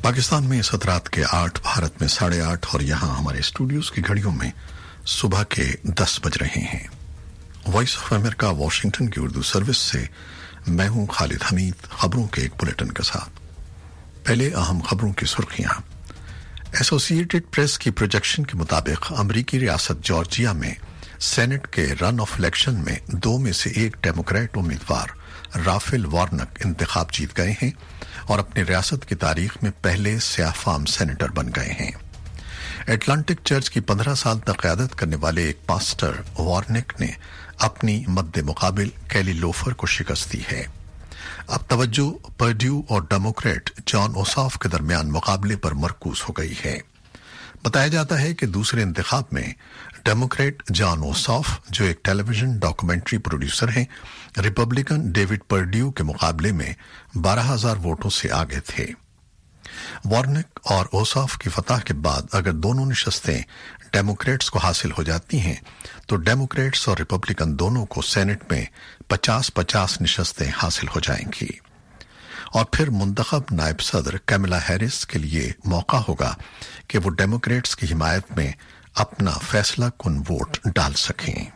पाकिस्तान में इस रात के 8, भारत में 8:30 और यहाँ हमारे स्टूडियोज की घड़ियों में सुबह के 10 बज रहे हैं। वॉइस ऑफ अमेरिका वाशिंगटन की उर्दू सर्विस से मैं हूं खालिद हमीद। खबरों के एक बुलेटिन के साथ पहले अहम खबरों की सुर्खियां। एसोसिएटेड प्रेस की प्रोजेक्शन के मुताबिक अमरीकी रियासत जॉर्जिया में सेनेट के रन ऑफ इलेक्शन में 2 में से 1 डेमोक्रेट उम्मीदवार राफेल वार्नक इंतखाब जीत गए हैं और अपनी रियासत की तारीख में पहले स्याह-फाम सेनेटर बन गए हैं। एटलांटिक चर्च की 15 साल तक क़यादत करने वाले एक पास्टर वार्निक ने अपनी मद्दे मुकाबिल कैली लोफर को शिकस्त दी है। अब तवज्जो पर्ड्यू और डेमोक्रेट जॉन ओसाफ के दरमियान मुकाबले पर मरकूज हो गई है। बताया जाता है कि दूसरे इंतखाब में डेमोक्रेट जॉन ओसाफ, जो एक टेलीविजन डॉक्यूमेंट्री प्रोड्यूसर हैं, रिपब्लिकन डेविड पर्ड्यू के मुकाबले में 12,000 वोटों से आगे थे। वार्निक और ओसाफ की फतह के बाद अगर दोनों नशस्तें डेमोक्रेट्स को हासिल हो जाती हैं तो डेमोक्रेट्स और रिपब्लिकन दोनों को सेनेट में 50-50 नशस्तें हासिल हो जाएंगी और फिर मुंतखब नायब सदर कैमला हैरिस के लिए मौका होगा कि वो डेमोक्रेट्स की हिमायत में अपना फैसला कुन वोट डाल सकें।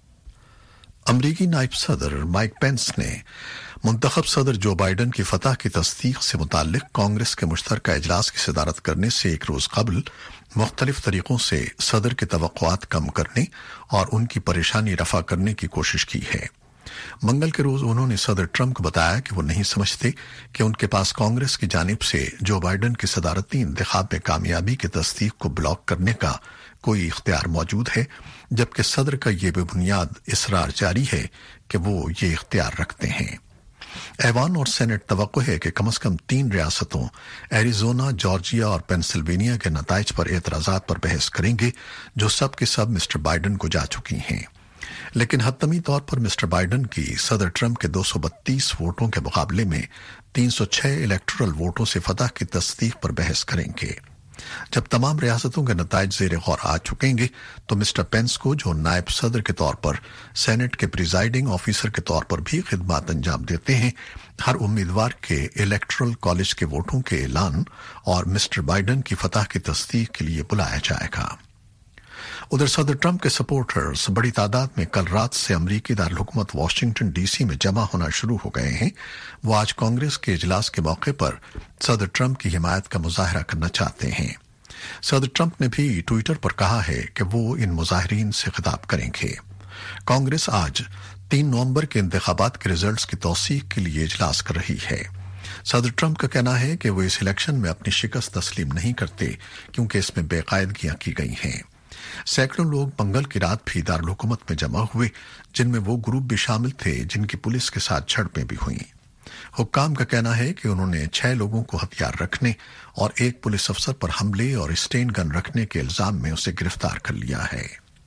अमरीकी नायब सदर माइक पेंस ने मुंतखब सदर जो बाइडन की फतह की तस्दीक से मुताल्लिक कांग्रेस के मुश्तरका इजलास की सदारत करने से एक रोज कबल मुख्तलिफ तरीकों से सदर की तवक्कुआत कम करने और उनकी परेशानी रफा करने की कोशिश की है। मंगल के रोज उन्होंने सदर ट्रंप को बताया कि वो नहीं समझते कि उनके पास कांग्रेस की जानिब से जो बाइडन की सदारती इंतखाब में कामयाबी की तस्दीक को ब्लॉक करने का कोई इख्तियार मौजूद है, जबकि सदर का ये बेबुनियाद इसरार जारी है कि वो ये इख्तियार रखते हैं। ऐवान और सेनेट तवक्को है कि कम से कम 3 रियासतों एरिजोना, जॉर्जिया और पेंसिल्वेनिया के नताइज पर एतराजात पर बहस करेंगे, जो सब के सब मिस्टर बाइडन को जा चुकी हैं। लेकिन हतमी तौर पर मिस्टर बाइडन की सदर ट्रंप के 232 वोटों के मुकाबले में 306 इलेक्टोरल वोटों से फतह की तस्दीक पर बहस करेंगे। जब तमाम रियासतों के नताइज ज़ेरे गौर आ चुकेंगे तो मिस्टर पेंस को, जो नायब सदर के तौर पर सेनेट के प्रिजाइडिंग ऑफिसर के तौर पर भी खिदमत अंजाम देते हैं, हर उम्मीदवार के इलेक्टोरल कॉलेज के वोटों के ऐलान और मिस्टर बाइडन की फतह की तस्दीक के लिए बुलाया जाएगा। उधर सदर ट्रंप के सपोर्टर्स बड़ी तादाद में कल रात से अमरीकी दारकूमत वाशिंगटन डीसी में जमा होना शुरू हो गए हैं। वो आज कांग्रेस के इजलास के मौके पर सदर ट्रंप की हिमायत का मुजाहरा करना चाहते हैं। सदर ट्रंप ने भी ट्विटर पर कहा है कि वो इन मुजाहिरीन से खिताब करेंगे। कांग्रेस आज 3 नवंबर के इंतखाबात के रिजल्ट्स की तौसीक के लिए इजलास कर रही है। सदर ट्रंप का कहना है कि वो इस इलेक्शन में अपनी शिकस्त तस्लीम नहीं करते क्योंकि इसमें बेकायदगियां की गई हैं। सैकड़ों लोग मंगल की रात भी दारकूमत में जमा हुए, जिनमें वो ग्रुप भी शामिल थे जिनकी पुलिस के साथ झड़पें भी हुईं। हुक्काम का कहना है कि उन्होंने 6 लोगों को हथियार रखने और एक पुलिस अफसर पर हमले और स्टेन गन रखने के इल्जाम में उसे गिरफ्तार कर लिया है।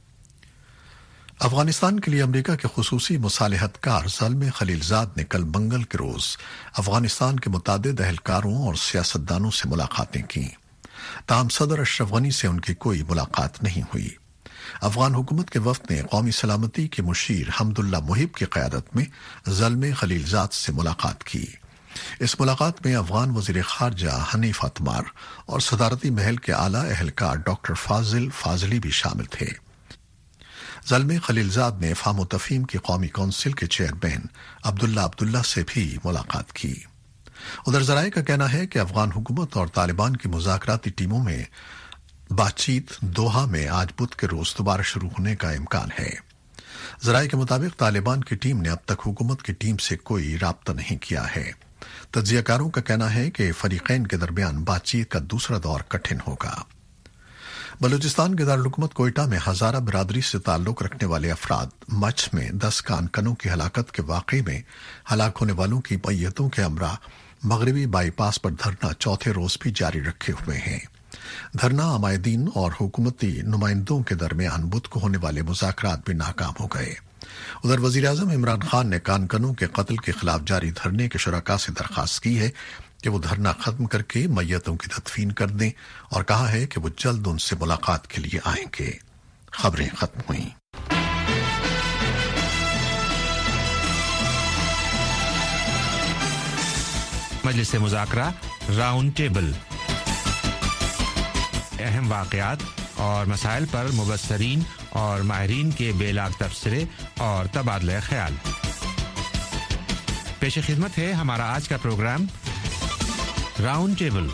अफगानिस्तान के लिए अमरीका के खुसूसी मुसालिहतकार ज़ल्मे खलीलजाद ने कल मंगल के रोज अफगानिस्तान के मुतादिद अहलकारों और सियासतदानों से मुलाकातें की। ताहम सदर अशरफ गनी से उनकी कोई मुलाकात नहीं हुई। अफगान हुकूमत के वफ्द ने कौमी सलामती के मुशीर हमदुल्ला मुहिब की क़यादत में ज़ल्मे खलीलजाद से मुलाकात की। इस मुलाकात में अफगान वज़ीर ख़ारजा हनीफ अतमार और सदारती महल के आला अहलकार डॉक्टर फाजिल फाजली भी शामिल थे। ज़ल्मे खलीलजाद ने फ़ाम व तफ़हीम की कौमी कौंसिल के चेयरमैन अब्दुल्ला अब्दुल्ला से भी मुलाकात की। उधर ज़राए का कहना है कि अफगान हुकूमत और तालिबान की मुज़ाकराती टीमों में बातचीत दोहा में आज बुध के रोज दोबारा शुरू होने का इम्कान है। ज़राए के मुताबिक तालिबान की टीम ने अब तक हुकूमत की टीम से कोई राब्ता नहीं किया है। तज्ज़ियाकारों का कहना है कि फरीक़ैन के दरमियान बातचीत का दूसरा दौर कठिन होगा। बलूचिस्तान के दारकूमत कोयटा में हज़ारा बिरादरी से ताल्लुक रखने वाले अफराद मच में 10 कानकनों की हलाकत के वाक़े में हलाक होने वालों की मैयतों के हमरा मगरबी बाईपास पर धरना चौथे रोज भी जारी रखे हुए हैं। धरना अमायदीन और हुकूमती नुमाइंदों के दरमियान बुध को होने वाले मुज़ाकरात भी नाकाम हो गए। उधर वज़ीर आज़म इमरान खान ने कानकनों के कत्ल के खिलाफ जारी धरने के शुरका से दरख्वास्त की है कि वो धरना खत्म करके मैयतों की तदफीन कर दें और कहा है कि वो जल्द उनसे मुलाकात के लिए आएंगे। खबरें खत्म हुई। मजलिस मुज़ाकरा राउंड टेबल। اہم واقعات اور مسائل پر مبصرین اور ماہرین کے بے لاگ تبصرے اور تبادلہ خیال۔ پیش خدمت ہے ہمارا آج کا پروگرام راؤنڈ ٹیبل۔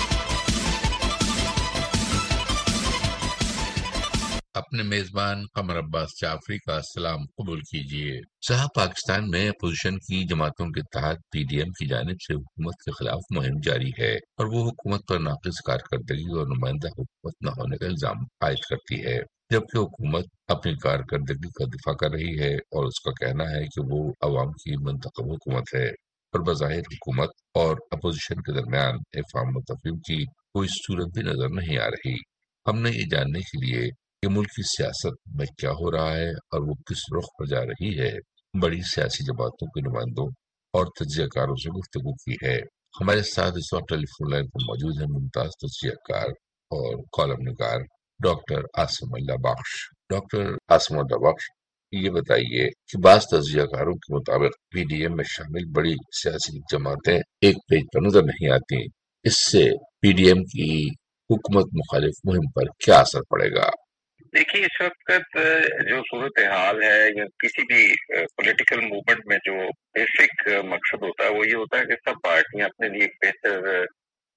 اپنے میزبان قمر عباس جعفری کا سلام قبول کیجیے۔ صحا پاکستان میں اپوزیشن کی جماعتوں کے تحت پی ڈی ایم کی جانب سے حکومت کے خلاف مہم جاری ہے اور وہ حکومت پر ناقص کارکردگی اور نمائندہ حکومت نہ ہونے کا الزام عائد کرتی ہے، جبکہ حکومت اپنی کارکردگی کا دفاع کر رہی ہے اور اس کا کہنا ہے کہ وہ عوام کی منتخب حکومت ہے، اور بظاہر حکومت اور اپوزیشن کے درمیان افہام و تفہیم کی کوئی صورت بھی نظر نہیں آ رہی۔ ہم نے یہ جاننے کے لیے کہ ملک کی سیاست میں کیا ہو رہا ہے اور وہ کس رخ پر جا رہی ہے، بڑی سیاسی جماعتوں کے نمائندوں اور تجزیہ کاروں سے گفتگو کی ہے۔ ہمارے ساتھ اس وقت ٹیلی فون لائن پر موجود ہیں ممتاز تجزیہ کار اور کالم نگار ڈاکٹر عاصم اللہ بخش۔ ڈاکٹر عاصم اللہ بخش، یہ بتائیے کہ بعض تجزیہ کاروں کے مطابق پی ڈی ایم میں شامل بڑی سیاسی جماعتیں ایک پیج پر نظر نہیں آتی، اس سے پی ڈی ایم کی حکومت مخالف مہم پر کیا اثر پڑے گا؟ دیکھیے، اس وقت جو صورتحال ہے یا کسی بھی پولیٹیکل موومنٹ میں جو بیسک مقصد ہوتا ہے وہ یہ ہوتا ہے کہ سب پارٹیاں اپنے لیے ایک بہتر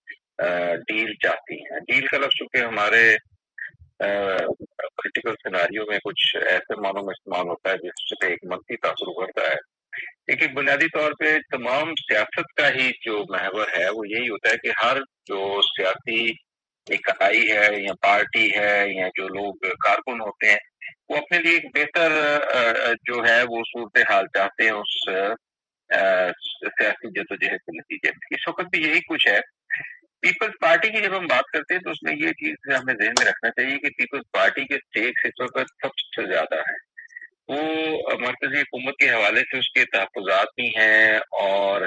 ڈیل چاہتی ہیں۔ ڈیل کا لفظ چونکہ ہمارے پولیٹیکل سیناریو میں کچھ ایسے معنوں میں استعمال ہوتا ہے جس سے ایک منفی تاثر ابھرتا ہے، لیکن بنیادی طور پہ تمام سیاست کا ہی جو محور ہے وہ یہی ہوتا ہے کہ ہر جو سیاسی اکائی ہے یا پارٹی ہے یا جو لوگ کارکن ہوتے ہیں وہ اپنے لیے ایک بہتر جو ہے وہ صورتحال چاہتے ہیں اس سیاسی جدوجہد کے نتیجے میں۔ اس وقت بھی یہی کچھ ہے۔ پیپلز پارٹی کی جب ہم بات کرتے ہیں تو اس میں یہ چیز ہمیں ذہن میں رکھنا چاہیے کہ پیپلز پارٹی کے اسٹیکس اس وقت سب سے زیادہ ہیں۔ وہ مرکزی حکومت کے حوالے سے اس کے تحفظات بھی ہیں، اور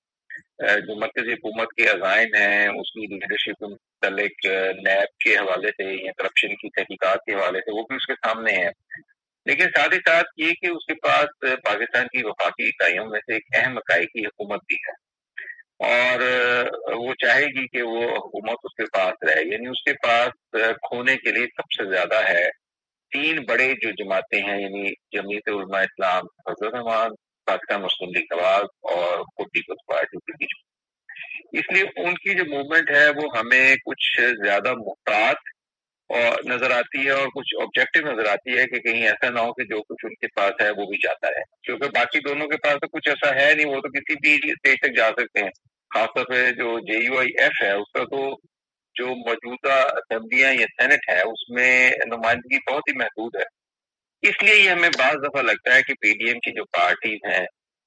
جو مرکزی حکومت کے عزائم ہیں اس کی لیڈرشپ کے متعلق نیب کے حوالے سے یا کرپشن کی تحقیقات کے حوالے سے وہ بھی اس کے سامنے ہیں، لیکن ساتھ ہی ساتھ یہ کہ اس کے پاس پاکستان کی وفاقی اکائیوں میں سے ایک اہم اکائی کی حکومت بھی ہے، اور وہ چاہے گی کہ وہ حکومت اس کے پاس رہے، یعنی اس کے پاس کھونے کے لیے سب سے زیادہ ہے۔ تین بڑے جو جماعتیں ہیں یعنی جمعیت علماء اسلام حضرت امان، پاکستان مسلم لیگ نواز اور پیپلز پارٹی کے بیچ، اس لیے ان کی جو موومنٹ ہے وہ ہمیں کچھ زیادہ محتاط نظر آتی ہے اور کچھ آبجیکٹو نظر آتی ہے کہ کہیں ایسا نہ ہو کہ جو کچھ ان کے پاس ہے وہ بھی جاتا ہے، کیونکہ باقی دونوں کے پاس تو کچھ ایسا ہے نہیں، وہ تو کسی بھی اسٹیج تک جا سکتے ہیں۔ خاص طور پہ جو جے یو آئی ایف ہے اس کا تو جو موجودہ اسمبلیاں یا سینٹ ہے اس میں نمائندگی بہت ہی محدود ہے، اس لیے یہ ہمیں بعض دفعہ لگتا ہے کہ پی ڈی ایم کی جو پارٹیز ہیں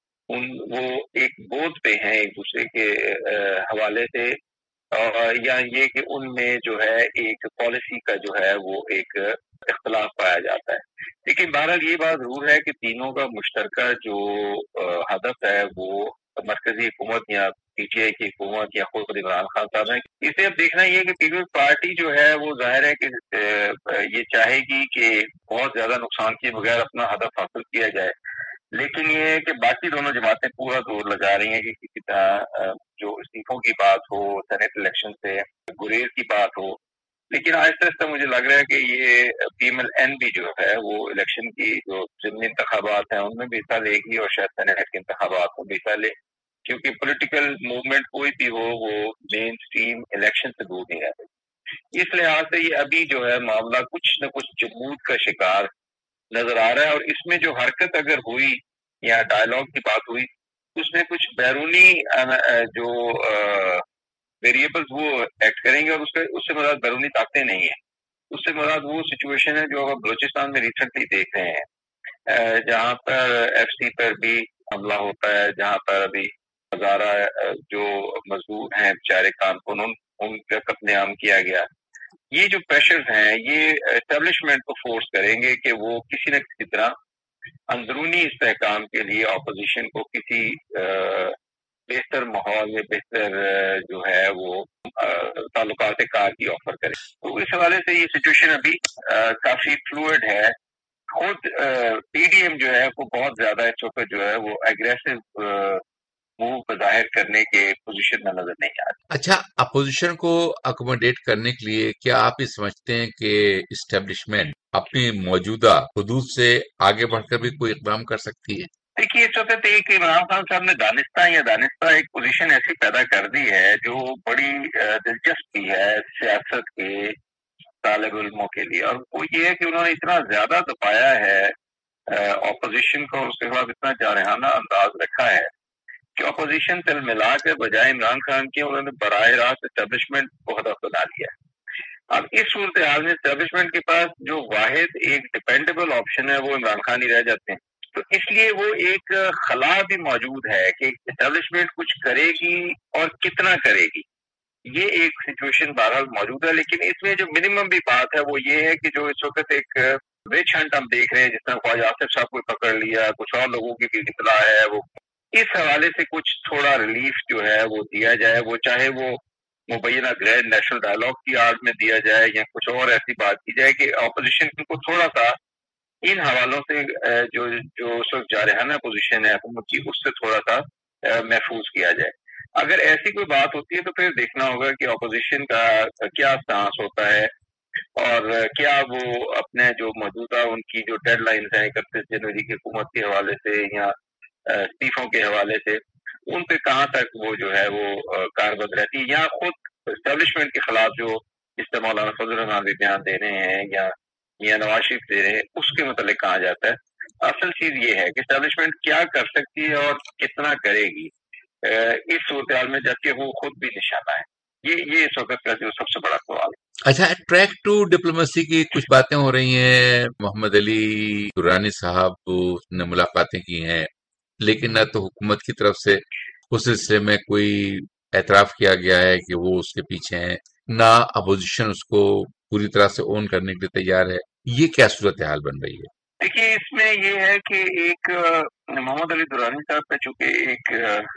وہ ایک بوجھ پہ ہیں ایک دوسرے کے حوالے سے، یا یہ کہ ان میں جو ہے ایک پالیسی کا جو ہے وہ ایک اختلاف پایا جاتا ہے۔ لیکن بہرحال یہ بات ضرور ہے کہ تینوں کا مشترکہ جو ہدف ہے وہ مرکزی حکومت یا پی ٹی آئی کی حکومت یا خود عمران خان صاحب ہے۔ اسے اب دیکھنا یہ ہے کہ پیپلز پارٹی جو ہے وہ ظاہر ہے کہ یہ چاہے گی کہ بہت زیادہ نقصان کیے بغیر اپنا ہدف حاصل کیا جائے، لیکن یہ ہے کہ باقی دونوں جماعتیں پورا زور لگا رہی ہیں کہ کسی طرح جو استعفوں کی بات ہو، سینٹ الیکشن سے گریز کی بات ہو، لیکن آہستہ آہستہ مجھے لگ رہا ہے کہ یہ پی ایم ایل این بھی جو ہے وہ الیکشن کی جو ضمنی انتخابات ہیں ان میں بھی حصہ لے گی، اور شاید سینٹ کے انتخابات میں بھی حصہ لے، کیونکہ پولیٹیکل موومنٹ کوئی بھی ہو وہ مین اسٹریم الیکشن سے دور نہیں رہتے۔ اس لحاظ سے یہ ابھی جو ہے معاملہ کچھ نہ کچھ جمود کا شکار نظر آ رہا ہے، اور اس میں جو حرکت اگر ہوئی یا ڈائلاگ کی بات ہوئی اس میں کچھ بیرونی جو ویریبلز وہ ایکٹ کریں گے، اور اس سے مراد بیرونی طاقتیں نہیں ہیں، اس سے مراد وہ سچویشن ہے جو ہم بلوچستان میں ریسنٹلی دیکھ رہے ہیں، جہاں پر ایف سی پر بھی حملہ ہوتا ہے، جہاں پر ابھی ہزارہ جو مزدور ہیں بیچارے کارکن ان کا قتل عام کیا گیا۔ یہ جو پریشرز ہیں یہ اسٹیبلشمنٹ کو فورس کریں گے کہ وہ کسی نہ کسی طرح اندرونی استحکام کے لیے اپوزیشن کو کسی بہتر ماحول یا بہتر جو ہے وہ تعلقات کار کی آفر کرے۔ تو اس حوالے سے یہ سچویشن ابھی کافی فلوئڈ ہے۔ خود پی ڈی ایم جو ہے وہ بہت زیادہ اس وقت جو ہے وہ اگریسو वो ظاہر کرنے کے پوزیشن میں نظر نہیں آ رہی۔ اچھا، اپوزیشن کو اکوموڈیٹ کرنے کے لیے کیا آپ یہ سمجھتے ہیں کہ اسٹیبلشمنٹ اپنی موجودہ حدود سے آگے بڑھ کر بھی کوئی اقدام کر سکتی ہے؟ دیکھیے اس وقت ایک عمران خان صاحب نے دانستہ ایک پوزیشن ایسی پیدا کر دی ہے جو بڑی دلچسپ بھی ہے سیاست کے طالب علموں کے لیے، اور وہ یہ ہے کہ انہوں نے اتنا زیادہ دبایا ہے اپوزیشن کو، اور اس کے بعد اتنا جارحانہ انداز رکھا ہے کہ اپوزیشن تل ملا کے بجائے عمران خان کے انہوں نے براہ راست اسٹیبلشمنٹ کو ہدف بنا لیا ہے۔ اب اس صورتحال میں اسٹیبلشمنٹ کے پاس جو واحد ایک ڈپینڈیبل آپشن ہے وہ عمران خان ہی رہ جاتے ہیں، تو اس لیے وہ ایک خلا بھی موجود ہے کہ اسٹیبلشمنٹ کچھ کرے گی اور کتنا کرے گی، یہ ایک سچویشن بہرحال موجود ہے۔ لیکن اس میں جو منیمم بھی بات ہے وہ یہ ہے کہ جو اس وقت ایک وچ ہنٹ ہم دیکھ رہے ہیں، جس طرح خواجہ آصف صاحب کو پکڑ لیا، کچھ اور لوگوں کی بھی اطلاع ہے، وہ اس حوالے سے کچھ تھوڑا ریلیف جو ہے وہ دیا جائے، وہ چاہے وہ مبینہ گرینڈ نیشنل ڈائلاگ کی آڑ میں دیا جائے یا کچھ اور ایسی بات کی جائے کہ اپوزیشن کو تھوڑا سا ان حوالوں سے جو اس وقت جارحانہ پوزیشن ہے حکومت کی، اس سے تھوڑا سا محفوظ کیا جائے۔ اگر ایسی کوئی بات ہوتی ہے تو پھر دیکھنا ہوگا کہ اپوزیشن کا کیا سٹانس ہوتا ہے، اور کیا وہ اپنے جو موجودہ ان کی جو ڈیڈ لائنز ہیں 31 جنوری کی حکومت کے حوالے سے یا استعفوں کے حوالے سے، ان پہ کہاں تک وہ جو ہے وہ کاربند رہتی ہے، یا خود اسٹیبلشمنٹ کے خلاف جو جس سے مولانا فضل الرحمان بھی بیان دے رہے ہیں یا میاں نواز شریف دے رہے ہیں، اس کے متعلق کہا جاتا ہے۔ اصل چیز یہ ہے کہ اسٹیبلشمنٹ کیا کر سکتی ہے اور کتنا کرے گی اس صورتحال میں، جبکہ وہ خود بھی نشانہ ہے۔ یہ اس وقت کا جو سب سے بڑا سوال ہے۔ اچھا، ٹریک ٹو ڈپلومیسی کی کچھ باتیں ہو رہی ہیں، محمد علی درانی صاحب نے ملاقاتیں کی ہیں، لیکن نہ تو حکومت کی طرف سے اس سلسلے میں کوئی اعتراف کیا گیا ہے کہ وہ اس کے پیچھے ہیں، نہ اپوزیشن اس کو پوری طرح سے اون کرنے کے لیے تیار ہے۔ یہ کیا صورتحال بن رہی ہے؟ دیکھیے اس میں یہ ہے کہ ایک محمد علی درانی صاحب کا چونکہ ایک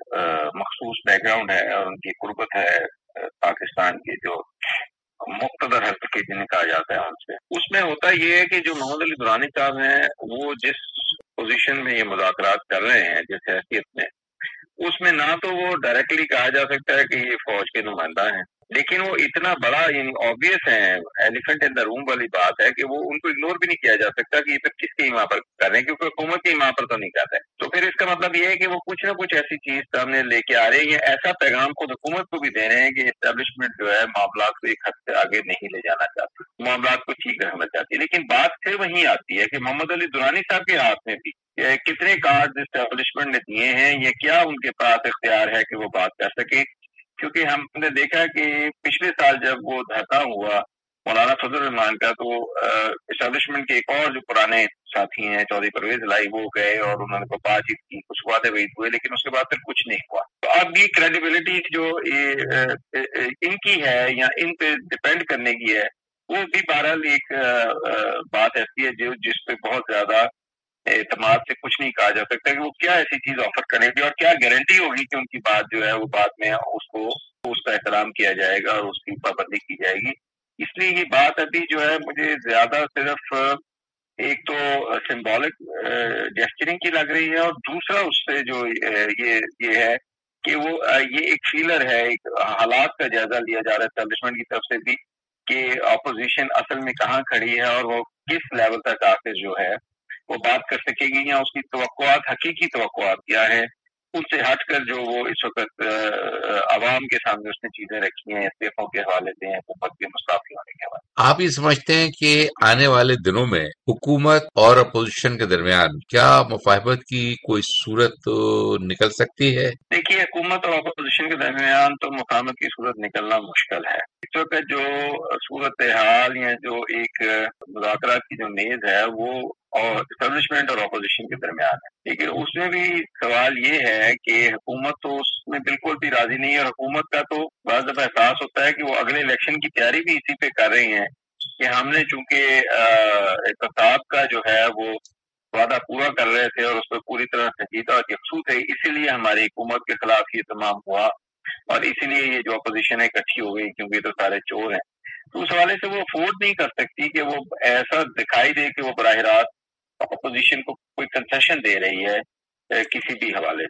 مخصوص بیک گراؤنڈ ہے اور ان کی قربت ہے پاکستان کے جو مقتدر حلقے جنہیں کہا جاتا ہے ان سے، اس میں ہوتا یہ ہے کہ جو محمد علی درانی صاحب ہیں وہ جس پوزیشن میں یہ مذاکرات کر رہے ہیں، جس حیثیت میں، اس میں نہ تو وہ ڈائریکٹلی کہا جا سکتا ہے کہ یہ فوج کے نمائندہ ہیں، لیکن وہ اتنا بڑا آبویس ہے، ایلیفنٹ ان دا روم والی بات ہے کہ وہ ان کو اگنور بھی نہیں کیا جا سکتا کہ یہ پھر کس کی ماں پر کر رہے ہیں، کیونکہ حکومت کی ماں پر تو نہیں کر رہے۔ تو پھر اس کا مطلب یہ ہے کہ وہ کچھ نہ کچھ ایسی چیز سامنے لے کے آ رہے ہیں، یا ایسا پیغام خود حکومت کو بھی دے رہے ہیں کہ اسٹیبلشمنٹ جو ہے معاملات کو ایک حد سے آگے نہیں لے جانا چاہتی، معاملات کو ٹھیک رکھنا چاہتی ہے۔ لیکن بات پھر وہیں آتی ہے کہ محمد علی درانی صاحب کے ہاتھ میں بھی کتنے کارڈ اسٹیبلشمنٹ نے دیے ہیں، یا کیا ان کے پاس اختیار ہے کہ وہ بات کر سکے، کیونکہ ہم نے دیکھا کہ پچھلے سال جب وہ دھرنا ہوا مولانا فضل الرحمان کا، تو اسٹیبلشمنٹ کے ایک اور جو پرانے ساتھی ہیں چودھری پرویز الہی، وہ گئے اور انہوں نے بات چیت کی، کچھ وعدے وعید ہوئے، لیکن اس کے بعد پھر کچھ نہیں ہوا۔ تو اب یہ کریڈیبلٹی جو ان کی ہے یا ان پہ ڈپینڈ کرنے کی ہے، وہ بھی بہرحال ایک بات ایسی ہے جو جس پہ بہت زیادہ اعتماد سے کچھ نہیں کہا جا سکتا کہ وہ کیا ایسی چیز آفر کریں گے، اور کیا گارنٹی ہوگی کہ ان کی بات جو ہے وہ بعد میں اس کا احترام کیا جائے گا اور اس کی پابندی کی جائے گی۔ اس لیے یہ بات ابھی جو ہے مجھے زیادہ صرف ایک تو سمبولک جیسچرنگ کی لگ رہی ہے، اور دوسرا اس سے جو یہ ہے کہ وہ یہ ایک فیلر ہے، ایک حالات کا جائزہ لیا جا رہا ہے اسٹیبلشمنٹ کی طرف سے بھی کہ اپوزیشن اصل میں کہاں کھڑی ہے اور وہ کس لیول تک آخر جو ہے وہ بات کر سکے گی، یا اس کی توقعات، حقیقی توقعات کیا ہیں، ان سے ہٹ کر جو وہ اس وقت عوام کے سامنے اس نے چیزیں رکھی ہیں استعفوں کے حوالے سے، حکومت کے مستعفی ہونے کے حوالے۔ آپ یہ سمجھتے ہیں کہ آنے والے دنوں میں حکومت اور اپوزیشن کے درمیان کیا مفاہمت کی کوئی صورت نکل سکتی ہے؟ دیکھیے حکومت اور اپوزیشن کے درمیان تو مفاہمت کی صورت نکلنا مشکل ہے۔ اس وقت جو صورتحال یا جو ایک مذاکرات کی جو میز ہے وہ اور اسٹیبلشمنٹ اور اپوزیشن کے درمیان ہے، لیکن اس میں بھی سوال یہ ہے کہ حکومت تو اس میں بالکل بھی راضی نہیں ہے، اور حکومت کا تو بعض دفعہ احساس ہوتا ہے کہ وہ اگلے الیکشن کی تیاری بھی اسی پہ کر رہی ہیں کہ ہم نے چونکہ احتساب کا جو ہے وہ وعدہ پورا کر رہے تھے اور اس پہ پوری طرح سنجیدہ اور یکسو تھے، اسی لیے ہماری حکومت کے خلاف یہ تمام ہوا، اور اسی لیے یہ جو اپوزیشن ہے اکٹھی ہو گئی، کیونکہ یہ تو سارے چور ہیں۔ تو اس حوالے سے وہ افورڈ نہیں کر سکتی کہ وہ ایسا دکھائی دے کہ وہ براہ راست اپوزیشن کو کوئی کنسیشن دے رہی ہے کسی بھی حوالے سے۔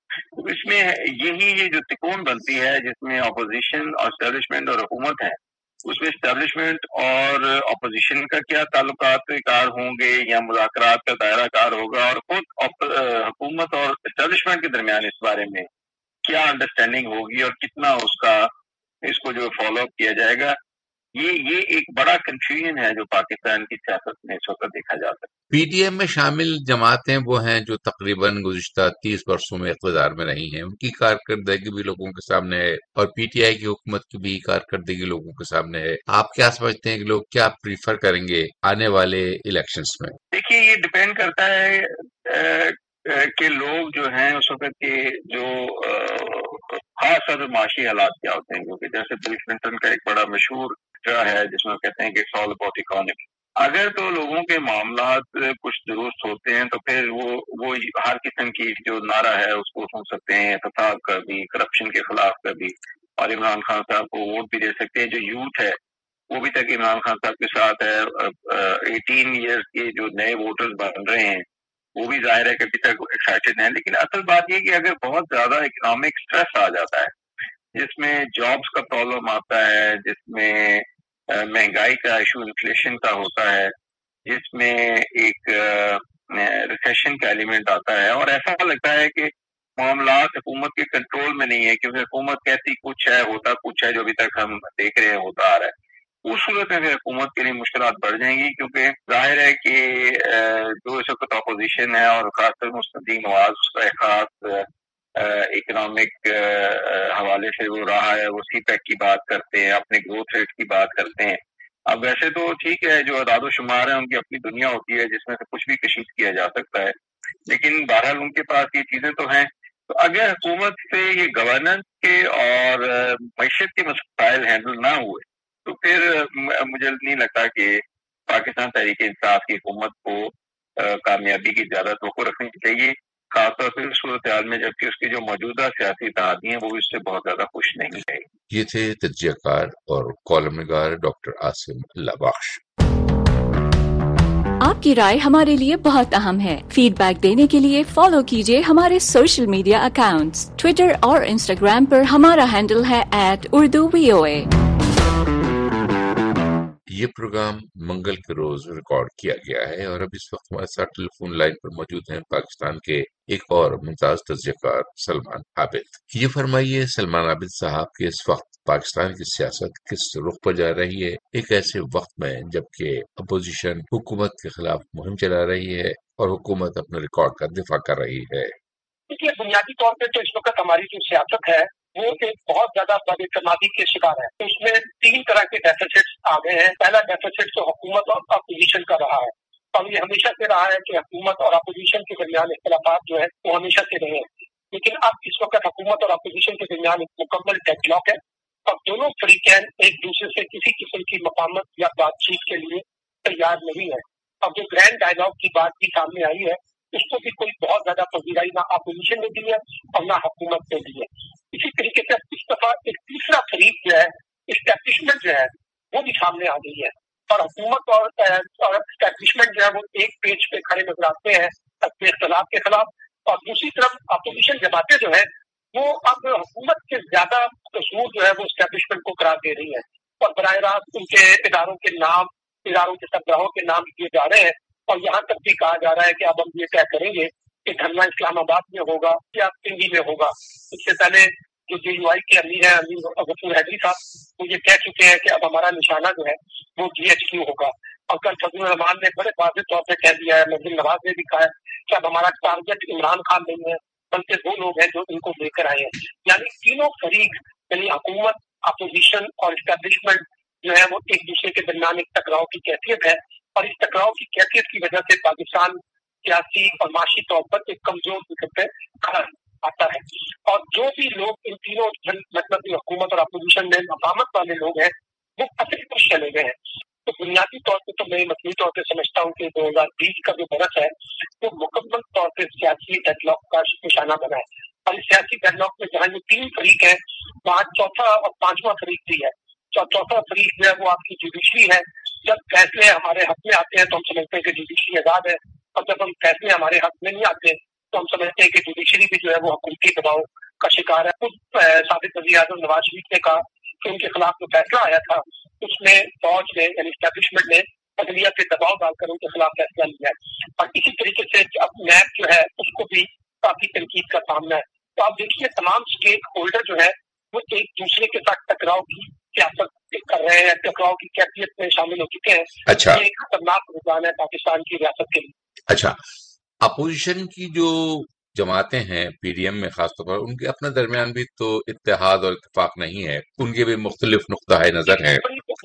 اس میں یہ جو تکون بنتی ہے جس میں اپوزیشن اور اسٹیبلشمنٹ اور حکومت ہے، اس میں اسٹیبلشمنٹ اور اپوزیشن کا کیا تعلقات کار ہوں گے یا مذاکرات کا دائرہ کار ہوگا، اور خود حکومت اور اسٹیبلشمنٹ کے درمیان اس بارے میں کیا انڈرسٹینڈنگ ہوگی اور کتنا اس کو جو فالو اپ کیا جائے گا، یہ ایک بڑا کنفیوژن ہے جو پاکستان کی سیاست میں اس وقت دیکھا جا سکتا ہے۔ پی ٹی ایم میں شامل جماعتیں وہ ہیں جو تقریباً گزشتہ 30 برسوں میں اقتدار میں رہی ہیں، ان کی کارکردگی بھی لوگوں کے سامنے ہے، اور پی ٹی آئی کی حکومت کی بھی کارکردگی لوگوں کے سامنے ہے۔ آپ کیا سمجھتے ہیں کہ لوگ کیا پریفر کریں گے آنے والے الیکشنز میں؟ دیکھیے، یہ ڈپینڈ کرتا ہے کہ لوگ جو ہیں اس وقت کے جو خاص طور پہ معاشی حالات کیا ہوتے ہیں، کیونکہ جیسے بل کلنٹن کا ایک بڑا مشہور ہے جس میں کہتے ہیں کہ اٹس آل اباؤٹ اکانومی۔ اگر تو لوگوں کے معاملات کچھ درست ہوتے ہیں تو پھر وہ ہر قسم کی جو نعرہ ہے اس کو سن سکتے ہیں، فساد کا بھی، کرپشن کے خلاف کا بھی، اور عمران خان صاحب کو ووٹ بھی دے سکتے ہیں۔ جو یوتھ ہے وہ بھی تک عمران خان صاحب کے ساتھ ہے، 18 ایئرس کے جو نئے ووٹرز بن رہے ہیں وہ بھی ظاہر ہے کہ ابھی تک ایکسائٹیڈ ہیں۔ لیکن اصل بات یہ کہ اگر بہت زیادہ اکنامک اسٹریس آ جاتا ہے، جس میں جابس کا پرابلم آتا ہے، جس میں مہنگائی کا ایشو انفلیشن کا ہوتا ہے، جس میں ایک ریسیشن کا ایلیمنٹ آتا ہے، اور ایسا لگتا ہے کہ معاملات حکومت کے کنٹرول میں نہیں ہے، کیونکہ حکومت کہتی کچھ ہے ہوتا کچھ ہے، جو ابھی تک ہم دیکھ رہے ہیں ہوتا آ رہا ہے۔ اس صورت میں حکومت کے لیے مشکلات بڑھ جائیں گی، کیونکہ ظاہر ہے کہ جو اس وقت اپوزیشن ہے اور خاص طور مستدین نواز اس کا ایک خاص اکنامک حوالے سے وہ رہا ہے، وہ سی پیک کی بات کرتے ہیں، اپنے گروتھ ریٹ کی بات کرتے ہیں۔ اب ویسے تو ٹھیک ہے، جو اعداد و شمار ہیں ان کی اپنی دنیا ہوتی ہے جس میں سے کچھ بھی کشید کیا جا سکتا ہے، لیکن بہرحال ان کے پاس یہ چیزیں تو ہیں۔ تو اگر حکومت سے یہ گورننس کے اور معیشت کے مسائل ہینڈل نہ ہوئے تو پھر مجھے نہیں لگتا کہ پاکستان تحریک انصاف کی حکومت کو کامیابی کی زیادہ توقع رکھنی چاہیے، خاص طور پر اس صورتحال میں جبکہ اس کے جو موجودہ سیاسی اتحادی ہیں وہ اس سے بہت زیادہ خوش نہیں ہے۔ یہ تھے تجزیہ کار اور کالم نگار ڈاکٹر عاصم اللہ بخش۔ آپ کی رائے ہمارے لیے بہت اہم ہے۔ فیڈ بیک دینے کے لیے فالو کیجیے ہمارے سوشل میڈیا اکاؤنٹس۔ ٹویٹر اور انسٹاگرام پر ہمارا ہینڈل ہے @UrduVOA۔ یہ پروگرام منگل کے روز ریکارڈ کیا گیا ہے، اور اب اس وقت ہمارے ساتھ ٹیلی فون لائن پر موجود ہیں پاکستان کے ایک اور ممتاز تجزیہ کار سلمان عابد۔ یہ فرمائیے سلمان عابد صاحب کہ اس وقت پاکستان کی سیاست کس رخ پر جا رہی ہے ایک ایسے وقت میں جبکہ اپوزیشن حکومت کے خلاف مہم چلا رہی ہے اور حکومت اپنے ریکارڈ کا دفاع کر رہی ہے؟ دیکھیے، بنیادی طور پہ تو اس وقت ہماری جو سیاست ہے وہ ایک بہت زیادہ بد اعتمادی کے شکار ہے۔ اس میں 3 طرح کے ڈیفیسٹس آ گئے ہیں۔ پہلا ڈیفیسٹ تو حکومت اور اپوزیشن کا رہا ہے، اور یہ ہمیشہ سے رہا ہے کہ حکومت اور اپوزیشن کے درمیان اختلافات جو ہے وہ ہمیشہ سے رہے ہیں۔ لیکن اب اس وقت حکومت اور اپوزیشن کے درمیان ایک مکمل ڈیڈ لاک ہے، اور دونوں فریقین ایک دوسرے سے کسی قسم کی مفاہمت یا بات چیت کے لیے تیار نہیں ہے۔ اب جو گرینڈ ڈائیلاگ کی بات بھی سامنے آئی ہے اس کو بھی کوئی بہت زیادہ پذیرائی نہ اپوزیشن نے دی ہے اور نہ حکومت نے دی ہے۔ اسی طریقے سے اس دفعہ ایک تیسرا فریق جو ہے، اسٹیبلشمنٹ جو ہے، وہ بھی سامنے آ گئی ہے، اور حکومت اور اسٹیبلشمنٹ جو ہے وہ ایک پیج پہ کھڑے نظر آتے ہیں اپنے اختلاف کے خلاف، اور دوسری طرف اپوزیشن جماعتیں جو ہیں وہ اب حکومت کے زیادہ قصور جو ہے وہ اسٹیبلشمنٹ کو قرار دے رہی ہے، اور براہ راست ان کے اداروں کے سربراہوں کے نام دیے جا رہے ہیں، اور یہاں تک بھی کہا جا رہا ہے کہ اب ہم یہ طے کریں گے کہ دھرنا اسلام آباد میں ہوگا یا پنڈی میں ہوگا۔ اس سے پہلے جو JUI کے امیر ہیں، امیر غفور حیدری صاحب، وہ یہ کہہ چکے ہیں کہ اب ہمارا نشانہ جو ہے وہ GHQ ہوگا، اور کل فضل الرحمان نے بڑے واضح طور پہ کہہ دیا ہے، نذیر نواز نے بھی کہا ہے کہ اب ہمارا ٹارگیٹ عمران خان نہیں ہے بلکہ وہ لوگ ہیں جو ان کو لے کر آئے ہیں۔ یعنی تینوں فریق، یعنی حکومت، اپوزیشن اور اسٹیبلشمنٹ جو ہے وہ ایک دوسرے کے درمیان ایک ٹکراؤ کی کیفیت ہے، اور اس ٹکراؤ کی کیفیت کی وجہ سے پاکستان سیاسی اور معاشی طور پر ایک کمزور فکر پہ کھڑا آتا ہے۔ اور جو بھی لوگ ان تینوں مطلب حکومت اور اپوزیشن میں مفاہمت والے لوگ ہیں وہ اصل کچھ چلے گئے ہیں۔ تو بنیادی طور پہ تو میں مطلوبی طور پہ سمجھتا ہوں کہ 2020 کا جو برس ہے وہ مکمل طور پہ سیاسی ڈیڈ لاک کا نشانہ بنا ہے، اور اس سیاسی ڈیڈ لاک میں جہاں یہ 3 فریق ہیں وہاں چوتھا اور 5واں فریق بھی ہے۔ چوتھا فریق جو ہے وہ آپ کی جوڈیشری ہے۔ جب فیصلے ہمارے حق میں آتے ہیں تو ہم سمجھتے ہیں کہ جوڈیشری آزاد ہے، اور جب ہم فیصلے ہمارے حق میں نہیں آتے तो हम समझते हैं कि जुडिशरी भी जो है वो हुकूमती दबाव का शिकार है। खुद साबिक वज़ीर आज़म नवाज शरीफ ने कहा कि उनके खिलाफ जो फैसला आया था उसमें फौज ने यानी एस्टैब्लिशमेंट ने अदलिया पे दबाव डालकर उनके खिलाफ फैसला लिया है। और इसी तरीके से अब नैब जो है उसको भी काफी तनकीद का सामना है। तो आप देखिए तमाम स्टेक होल्डर जो है वो एक दूसरे के साथ टकराव की सियासत कर रहे हैं, टकराव की कैफियत में शामिल हो चुके हैं। अच्छा, ये एक खतरनाक रुझान है पाकिस्तान की रियासत के लिए। अच्छा, अपोजिशन की जो जमातें हैं पीडीएम में खासतौर पर, उनके अपने दरमियान भी तो इत्तेहाद और इत्तेफाक नहीं है, उनके भी मुख्तलिफ नुक्ता नजर हैं।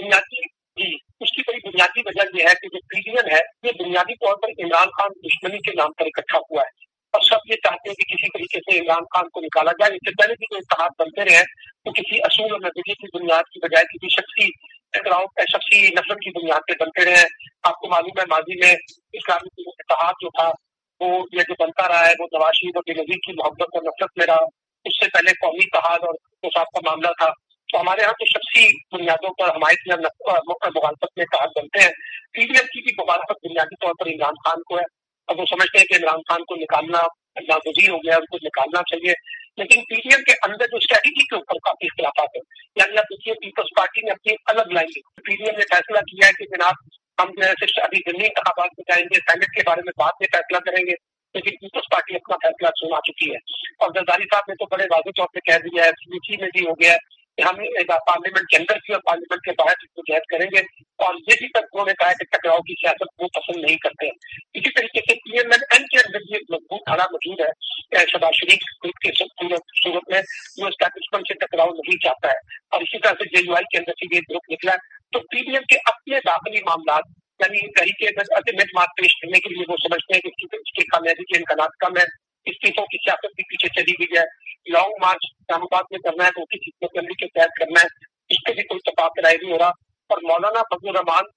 उसकी बड़ी बुनियादी वजह यह है कि जो पीडीएम है ये बुनियादी तौर पर इमरान खान दुश्मनी के नाम पर इकट्ठा हुआ है और सब ये चाहते हैं कि किसी तरीके से इमरान खान को निकाला जाए। इससे पहले भी जो इत्तेहाद बनते रहे हैं तो किसी असूल और नजरिए की बुनियाद की बजाय किसी शख्सी टकराव, शख्सी नफरत की बुनियाद पे बनते रहे हैं। आपको मालूम है माजी में इस्लामी इत्तेहाद जो था वो ये जो बनता रहा है वो नवाज शरीफ और बेनजीर की मोहब्बत और नफरत में रहा। उससे पहले कौमी इत्तेहाद और इंसाफ का मामला था। तो हमारे यहाँ तो शख्सी बुनियादों पर हमायत या मुखालफत में इत्तेहाद बनते हैं। पीडीएम की भी मुखालफत बुनियादी तौर पर इमरान खान को है और वो समझते हैं कि इमरान खान को निकालना नागुज़ीर हो गया, उनको निकालना चाहिए। लेकिन पीडीएम के अंदर जो स्ट्रेटेजी के ऊपर काफी इख्तिलाफात है। यानी आप देखिए पीपल्स पार्टी ने अपनी अलग लाइन ली। पीडीएम ने फैसला किया है कि जनाब हम जो है सिर्फ अभी दिल्ली इंतखाबात में जाएंगे, सेनेट के बारे में बाद में फैसला करेंगे। लेकिन पीपल्स पार्टी अपना फैसला सुना चुकी है और जरदारी साहब ने तो बड़े वाज़ेह तौर पर कह दिया है, सीयूसी में भी हो गया है कि हम पार्लियामेंट के अंदर की और पार्लियामेंट के बाहर जहद करेंगे। और ये भी तक उन्होंने कहा है कि टकराव की सियासत वो पसंद नहीं करते हैं। इसी तरीके से पीएमएन के अंदर भी एक मजबूत धारा मौजूद है शहबाज शरीफ के सूरत में जो एस्टैब्लिशमेंट से टकराव नहीं चाहता है और इसी तरह से जेयूआई के अंदर से ये ग्रुप निकला है। तो पीडीएम के अपने दाखिली मामला यानी तरीके अल्टीमेट मार्क पेश करने के लिए वो समझते हैं कि इसकी कामयाबी के इम्कान कम है। इस्तीफों की सियासत भी पीछे चली गई है। लॉन्ग मार्च इस्लामाबाद में करना है तो उसकी हिकमत अमली के तहत करना है, इस पर भी कोई इत्तेफाक राय नहीं हो रहा। और मौलाना फजलुर रहमान,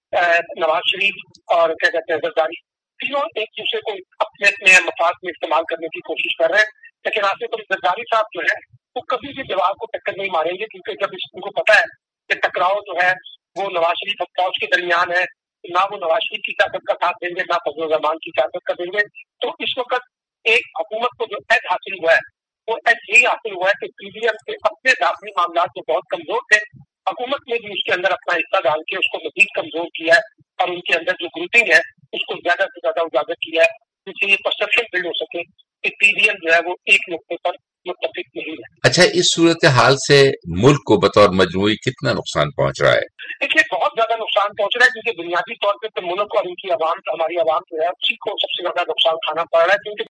नवाज शरीफ और क्या कहते हैं जरदारी, तीनों एक दूसरे को अपने अपने मफाद में इस्तेमाल करने की कोशिश कर रहे हैं। लेकिन आसिफ अली जरदारी साहब जो है वो कभी भी दीवार को टक्कर नहीं मारेंगे क्योंकि जब उनको पता है कि टकराव जो है वो नवाज शरीफ और फौज के दरमियान है, ना वो नवाज शरीफ की ताकत का साथ देंगे ना फजलुर रहमान की ताकत का देंगे। तो इस वक्त एक हुकूमत को जो एज हासिल हुआ है वो एज यही हासिल हुआ है कि पीडीएम के अपने दाखिली मामला जो बहुत कमजोर थे, हुकूमत ने भी उसके अंदर अपना हिस्सा डाल के उसको मजीद कमजोर किया है और उनके अंदर जो ग्रुपिंग है उसको ज्यादा से ज्यादा उजागर किया है, जिससे ये परसेप्शन बिल्ड हो सके कि पीडीएम जो है वो एक नुक्ते पर मुत्तफिक नहीं है। अच्छा, इस सूरत हाल से मुल्क को बतौर मजमूई कितना नुकसान पहुंच रहा है? देखिए बहुत ज्यादा नुकसान पहुंच रहा है क्योंकि बुनियादी तौर पर तो मुल्क और उनकी आवाम, हमारी आवाम जो है उसी को सबसे ज्यादा नुकसान खाना पड़ रहा है। क्योंकि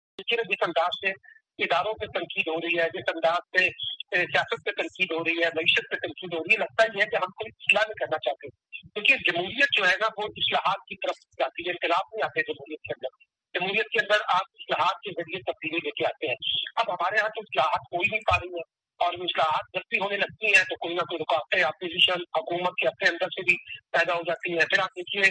जिस अंदाज से इदारों पे तनकीद हो रही है, जिस अंदाज से सियासत पे तनकीद हो रही है, मईशत पे तनकीद हो रही है, लगता ही है कि हम कोई इस्लाह नहीं करना चाहते। क्योंकि जमहूरियत जो है ना वो इस्लाहात की तरफ जाती है, इनकलाब नहीं आते जमहूरियत के अंदर। जमहूरियत के अंदर आप इस्लाहात के जरिए तब्दीली लेके आते हैं। अब हमारे यहाँ तो इस्लाहात हो ही नहीं पा रही है और इस्लाहात जब भी होने लगती है तो कोई ना कोई रुकावटें अपोजिशन हुकूमत के अपने अंदर से भी पैदा हो जाती है। फिर आप देखिए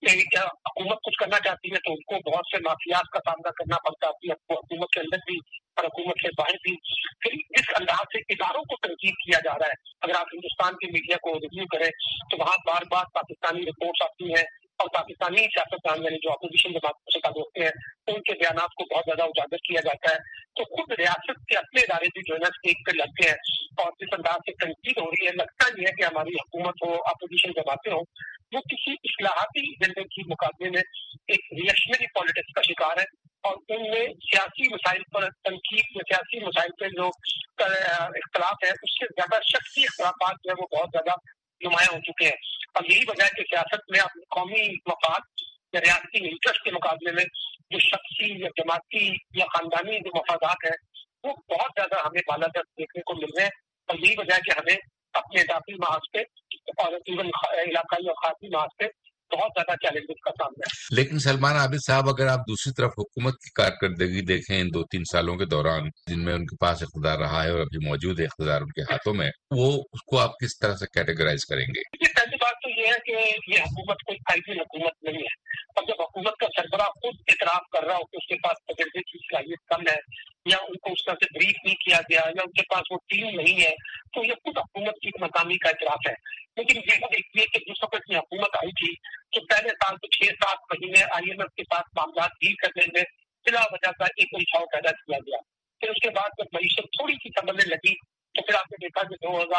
हुकूमत कुछ करना चाहती है तो उनको बहुत से माफियात का सामना करना पड़ता है हुकूमत के अंदर भी और हुकूमत के बाहर भी। फिर इस अंदाज से इदारों को तनकीद किया जा रहा है। अगर आप हिंदुस्तान की मीडिया को रिव्यू करें तो वहाँ बार बार पाकिस्तानी रिपोर्ट्स आती हैं और पाकिस्तानी सियासतदान यानी जो अपोजिशन जमातों से ताल्लुक रखते हैं उनके बयानात को बहुत ज्यादा उजागर किया जाता है। तो खुद रियासत के अपने इदारे भी जो है ना स्टेक पे लगते हैं और जिस अंदाज से तनकीद हो रही है, लगता नहीं है कि हमारी हुकूमत हो, अपोजिशन जमातें हो, वो किसी इस्लाहाती एजेंडे के मुकाबले में एक रिएक्शनरी पॉलिटिक्स का शिकार है और उनमें सियासी मसाइल पर तनकीद या सियासी मसाइल पर जो इख्तलाफ है उससे ज्यादा शख्सी इख्तलाफात जो है वो बहुत ज्यादा नुमाया हो चुके हैं। और यही वजह है कि सियासत में अपनी कौमी मफाद या रियासती इंटरेस्ट के मुकाबले में जो शख्सी या जमाती या खानदानी जो मफादात है वो बहुत ज्यादा हमें बालादस्त देखने को मिल रहे हैं। और यही वजह है कि हमें अपने दाखिली महाज पे और इवन इलाकाई और खासी महाज पे बहुत ज्यादा चैलेंजेस का सामना है। लेकिन सलमान आबिद साहब, अगर आप दूसरी तरफ हुकूमत की कारकर्दगी देखें इन 2-3 सालों के दौरान जिनमें उनके पास इख्तियार रहा है और अभी मौजूद है इख्तियार उनके हाथों में, वो उसको आप किस तरह से कैटेगराइज करेंगे? पहली बात तो ये है कि ये हुकूमत कोई आइडियल हुकूमत नहीं है और जब हुकूमत का सरबराह खुद इतराफ कर रहा हो कि उसके पास तजर्बे की सलाहियत कम है या उनको उस तरह से ब्रीफ नहीं किया गया या उनके पास वो टीम नहीं है तो ये खुद हुकूमत की नाकामी का इतराफ है। लेकिन ये देखिए कि जिस वक्त की हुकूमत आई थी तो पहले साल तो 6-7 महीने IMF के साथ मामला डील करने में بلا وجہ کا ایک الجھاؤ پیدا کیا گیا. پھر اس کے بعد جب معیشت تھوڑی سی سنبھلنے لگی تو پھر آپ نے دیکھا کہ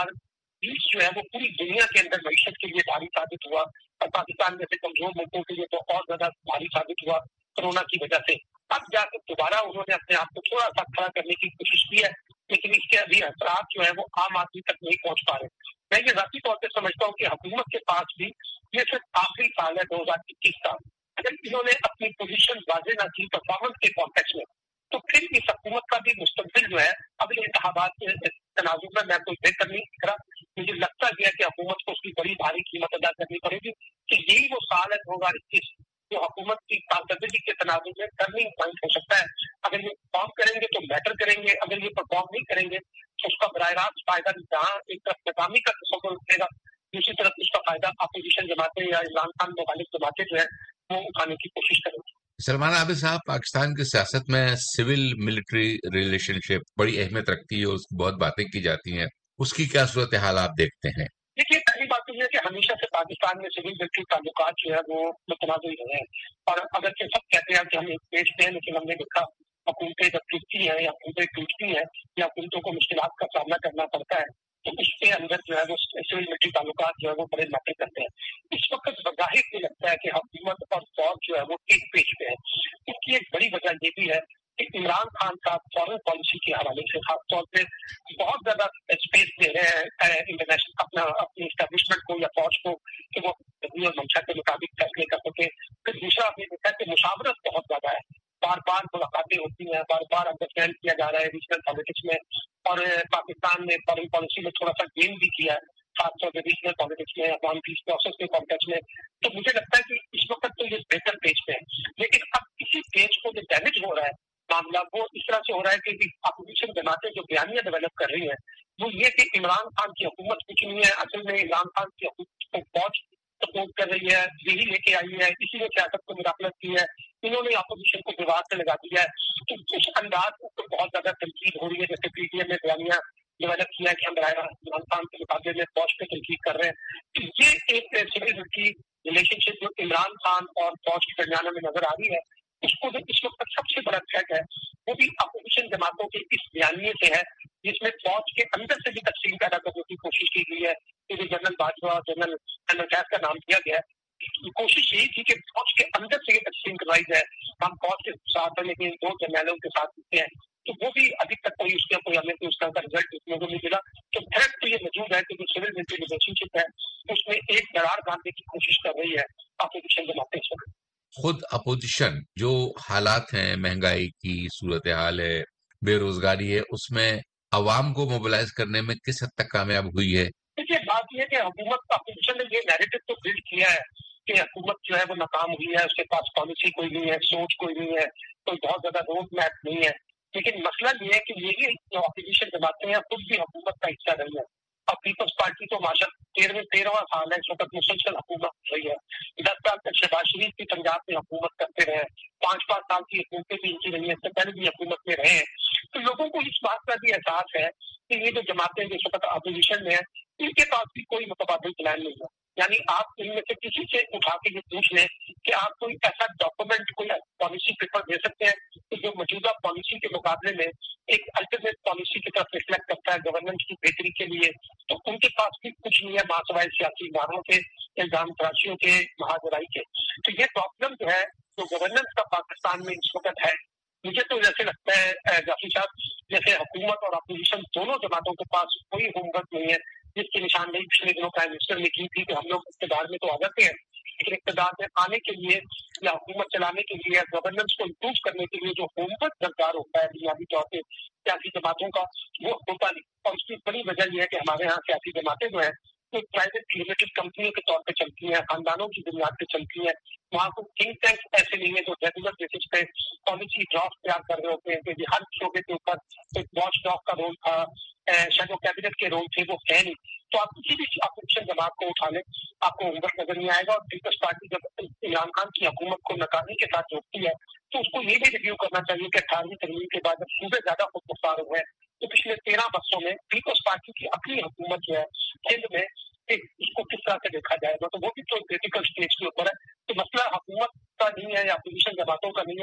2020 جو ہے وہ پوری دنیا کے اندر معیشت کے لیے بھاری ثابت ہوا اور پاکستان جیسے کمزور ملکوں کے لیے تو اور زیادہ بھاری ثابت ہوا کورونا کی وجہ سے. اب جا کے دوبارہ انہوں نے اپنے آپ کو تھوڑا سا کھڑا کرنے کی کوشش کی ہے, لیکن اس کے ابھی اثرات جو ہے وہ عام آدمی تک نہیں پہنچ پا رہے. میں یہ ذاتی طور پہ سمجھتا ہوں کہ حکومت کے پاس بھی یہ صرف آخری سال ہے 2021 کا. اگر انہوں نے اپنی پوزیشن واضح نہ کی پرفارمنس کے کانٹیکس میں تو پھر اس حکومت کا بھی مستقبل جو ہے اگلے انتخابات کے تناظر میں کوئی بہتر نہیں دکھ رہا. مجھے لگتا ہے کہ حکومت کو اس کی بڑی بھاری قیمت ادا کرنی پڑے گی کہ یہی وہ سال ہے 2021 جو حکومت کی کارکردگی کے تناظر میں ٹرننگ پوائنٹ ہو سکتا ہے. اگر یہ پرفارم کریں گے تو میٹر کریں گے, اگر یہ پرفارم نہیں کریں گے تو اس کا براہ راست فائدہ جہاں ایک طرف ناکامی کا تصور اٹھے گا, دوسری طرف اس کا فائدہ اپوزیشن جماعتیں یا عمران خان مخالف جماعتیں جو ہے وہ اٹھانے کی کوشش کریں گی. سلمان عابد صاحب، پاکستان کی سیاست میں سول ملٹری ریلیشن شپ بڑی اہمیت رکھتی ہے اور اس کی بہت باتیں کی جاتی ہیں، اس کی کیا صورتحال آپ دیکھتے ہیں؟ دیکھیے، پہلی بات یہ ہے کہ ہمیشہ سے پاکستان میں سول ملٹری تعلقات جو ہے وہ متنازع رہے ہیں، اور اگرچہ سب کہتے ہیں کہ ہم ایک پیج پہ ہیں، لیکن ہم نے دیکھا حکومتیں جب ٹوٹتی ہیں یا حکومتیں ٹوٹتی ہیں یا حکومتوں کو مشکلات کا سامنا کرنا پڑتا ہے تو اس کے اندر جو ہے وہ سول ملٹری تعلقات جو ہے وہ بڑے میٹر کرتے ہیں. اس وقت بظاہر یہ لگتا ہے کہ حکومت اور فوج جو ہے وہ ایک پیج پہ ہے. اس کی ایک بڑی وجہ یہ بھی ہے کہ عمران خان کا فارن پالیسی کے حوالے سے خاص طور پہ بہت زیادہ اسپیس دے رہے ہیں انٹرنیشنل اپنی اسٹیبلشمنٹ کو یا فوج کو کہ وہ اور منشا کے مطابق فیصلے کر سکے. پھر دوسرا آپ نے دیکھا کہ مشاورت بہت زیادہ ہے، بار بار ملاقاتیں ہوتی ہیں، بار بار انڈرسٹینڈ کیا جا رہا ہے ریجنل پالیٹکس میں، اور پاکستان نے فارن پالیسی میں تھوڑا سا گین بھی کیا ہے خاص طور پہ ریجنل پالیٹکس میں، افغان پیس پروسیس کے کانٹیکس میں. تو مجھے لگتا ہے کہ اس وقت تو یہ بہتر پیج پہ ہے، لیکن اب اسی پیج کو جو ڈیمیج ہو رہا ہے معاملہ وہ اس طرح سے ہو رہا ہے کہ اپوزیشن جماعتیں جو بیانیہ ڈیولپ کر رہی ہیں وہ یہ کہ عمران خان کی حکومت کچھ نہیں ہے، اصل میں عمران خان کی حکومت کو فوج سپورٹ کر رہی ہے، یہی لے کے آئی ہے، اسی نے سیاست کو مداخلت کی ہے، انہوں نے اپوزیشن کو دیوار سے لگا دیا ہے. تو اس انداز کو بہت زیادہ تنقید ہو رہی ہے، جیسے پی ٹی ایم نے بیانیہ ڈیولپ کیا ہے کہ ہم براہ راست عمران خان کے مقابلے میں فوج پہ تنقید کر رہے ہیں. تو یہ ایک سول ملٹری ریلیشن شپ جو عمران خان اور فوج کے درمیان میں نظر آ رہی ہے، اس کو جو اس وقت سب سے بڑا تھریٹ ہے وہ بھی اپوزیشن جماعتوں کے اس بیانیے سے ہے جس میں فوج کے اندر سے بھی تقسیم پیدا کرنے کی کوشش کی گئی ہے. جنرل باجوہ اور جنرل جیز کا نام دیا گیا ہے، کوشش یہی تھی کہ فوج کے اندر سے یہ تقسیم کروائی جائے. ہم فوج کے ساتھ ہیں لیکن دو جرنیلوں کے ساتھ ہوتے ہیں، تو وہ بھی ابھی تک کوئی اس کا کوئی ہمیں کوئی اس کا رزلٹ دیکھنے کو نہیں ملا. تو تھریٹ تو یہ موجود ہے کہ جو سول ملٹری ریلیشن شپ ہے اس میں ایک درار ڈالنے کی کوشش کر رہی ہے اپوزیشن جماعتیں. خود اپوزیشن جو حالات ہیں، مہنگائی کی صورتحال ہے، بے روزگاری ہے، اس میں عوام کو موبلائز کرنے میں کس حد تک کامیاب ہوئی ہے؟ دیکھیے، بات یہ ہے کہ حکومت اپوزیشن نے یہ نیریٹو تو بلڈ کیا ہے کہ حکومت جو ہے وہ ناکام ہوئی ہے، اس کے پاس پالیسی کوئی نہیں ہے، سوچ کوئی نہیں ہے، کوئی بہت زیادہ روڈ میپ نہیں ہے. لیکن مسئلہ یہ ہے کہ یہی جو اپوزیشن جماعتیں ہیں خود بھی حکومت کا حصہ رہی ہے. اب پیپلز پارٹی تو ماشاء 13واں سال ہے اس وقت مسلسل حکومت رہی ہے. 10 سال تک شہباز شریف بھی پنجاب میں حکومت کرتے رہے، 5 سال کی حکومتیں بھی ان کی رہی ہیں، اس سے پہلے بھی حکومت میں رہے ہیں. تو لوگوں کو اس بات کا بھی احساس ہے کہ یہ جو جماعتیں جو اس وقت اپوزیشن میں ہیں ان کے پاس بھی کوئی متبادل پلان نہیں ہے. یعنی آپ ان میں سے کسی سے اٹھا کے یہ پوچھ لیں کہ آپ کوئی ایسا ڈاکومنٹ، کوئی پالیسی پیپر دے سکتے ہیں کہ جو موجودہ پالیسی کے مقابلے میں ایک الٹرنیٹ پالیسی کی طرف ریفلیکٹ کرتا ہے گورننس کی بہتری کے لیے. تو ان کے پاس بھی کچھ نہیں ہے ماسوائے سیاسی اداروں کے، الزام تراشیوں کے، مہاجرائی کے. تو یہ پرابلم جو ہے جو گورننس کا پاکستان میں اس وقت ہے، مجھے تو جیسے لگتا ہے جعفری صاحب جیسے حکومت اور اپوزیشن دونوں جماعتوں کے پاس کوئی ہوم ورک نہیں ہے جس کی نشاندہی پچھلے دنوں پرائم منسٹر نے کی تھی کہ ہم لوگ اقتدار میں تو آ جاتے ہیں لیکن اقتدار میں آنے کے لیے یا حکومت چلانے کے لیے یا گورننس کو امپروو کرنے کے لیے جو ہوم ورک درکار ہوتا ہے بنیادی طور پہ سیاسی جماعتوں کا وہ ہوتا نہیں. اور اس کی بڑی وجہ یہ ہے کہ ہمارے یہاں سیاسی جماعتیں جو ہیں وہ پرائیویٹ لمیٹڈ کمپنیوں کے طور پہ چلتی ہیں، خاندانوں کی بنیاد پہ چلتی ہیں. وہاں کو تھنک ٹینک ایسے نہیں ہے جو ریگولر بیسس پہ پالیسی ڈرافٹ تیار کر رہے ہوتے ہیں کہ ہر شعبے کے اوپر ایک واچ ڈاگ کا رول تھا، شیڈو کیبنٹ کے رول تھے، وہ ہے نہیں. تو آپ کسی بھی اپوزیشن جماعت کو اٹھا لیں آپ کو ہوم ورک نظر نہیں آئے گا. اور پیپلز پارٹی جب عمران خان کی حکومت کو ناکامی کے ساتھ جوڑتی ہے تو اس کو یہ بھی ریویو کرنا چاہیے کہ 18ویں ترمیم کے بعد جب صوبے زیادہ خود مختار ہوئے ہیں تو پچھلے 13 برسوں میں پیپلز پارٹی کی اپنی حکومت جو ہے سندھ میں اس کو کس طرح سے دیکھا جائے گا. تو وہ بھی تو کریٹیکل اسٹیج کے اوپر ہے. تو مسئلہ حکومت کا نہیں ہے یا اپوزیشن جماعتوں کا نہیں ہے،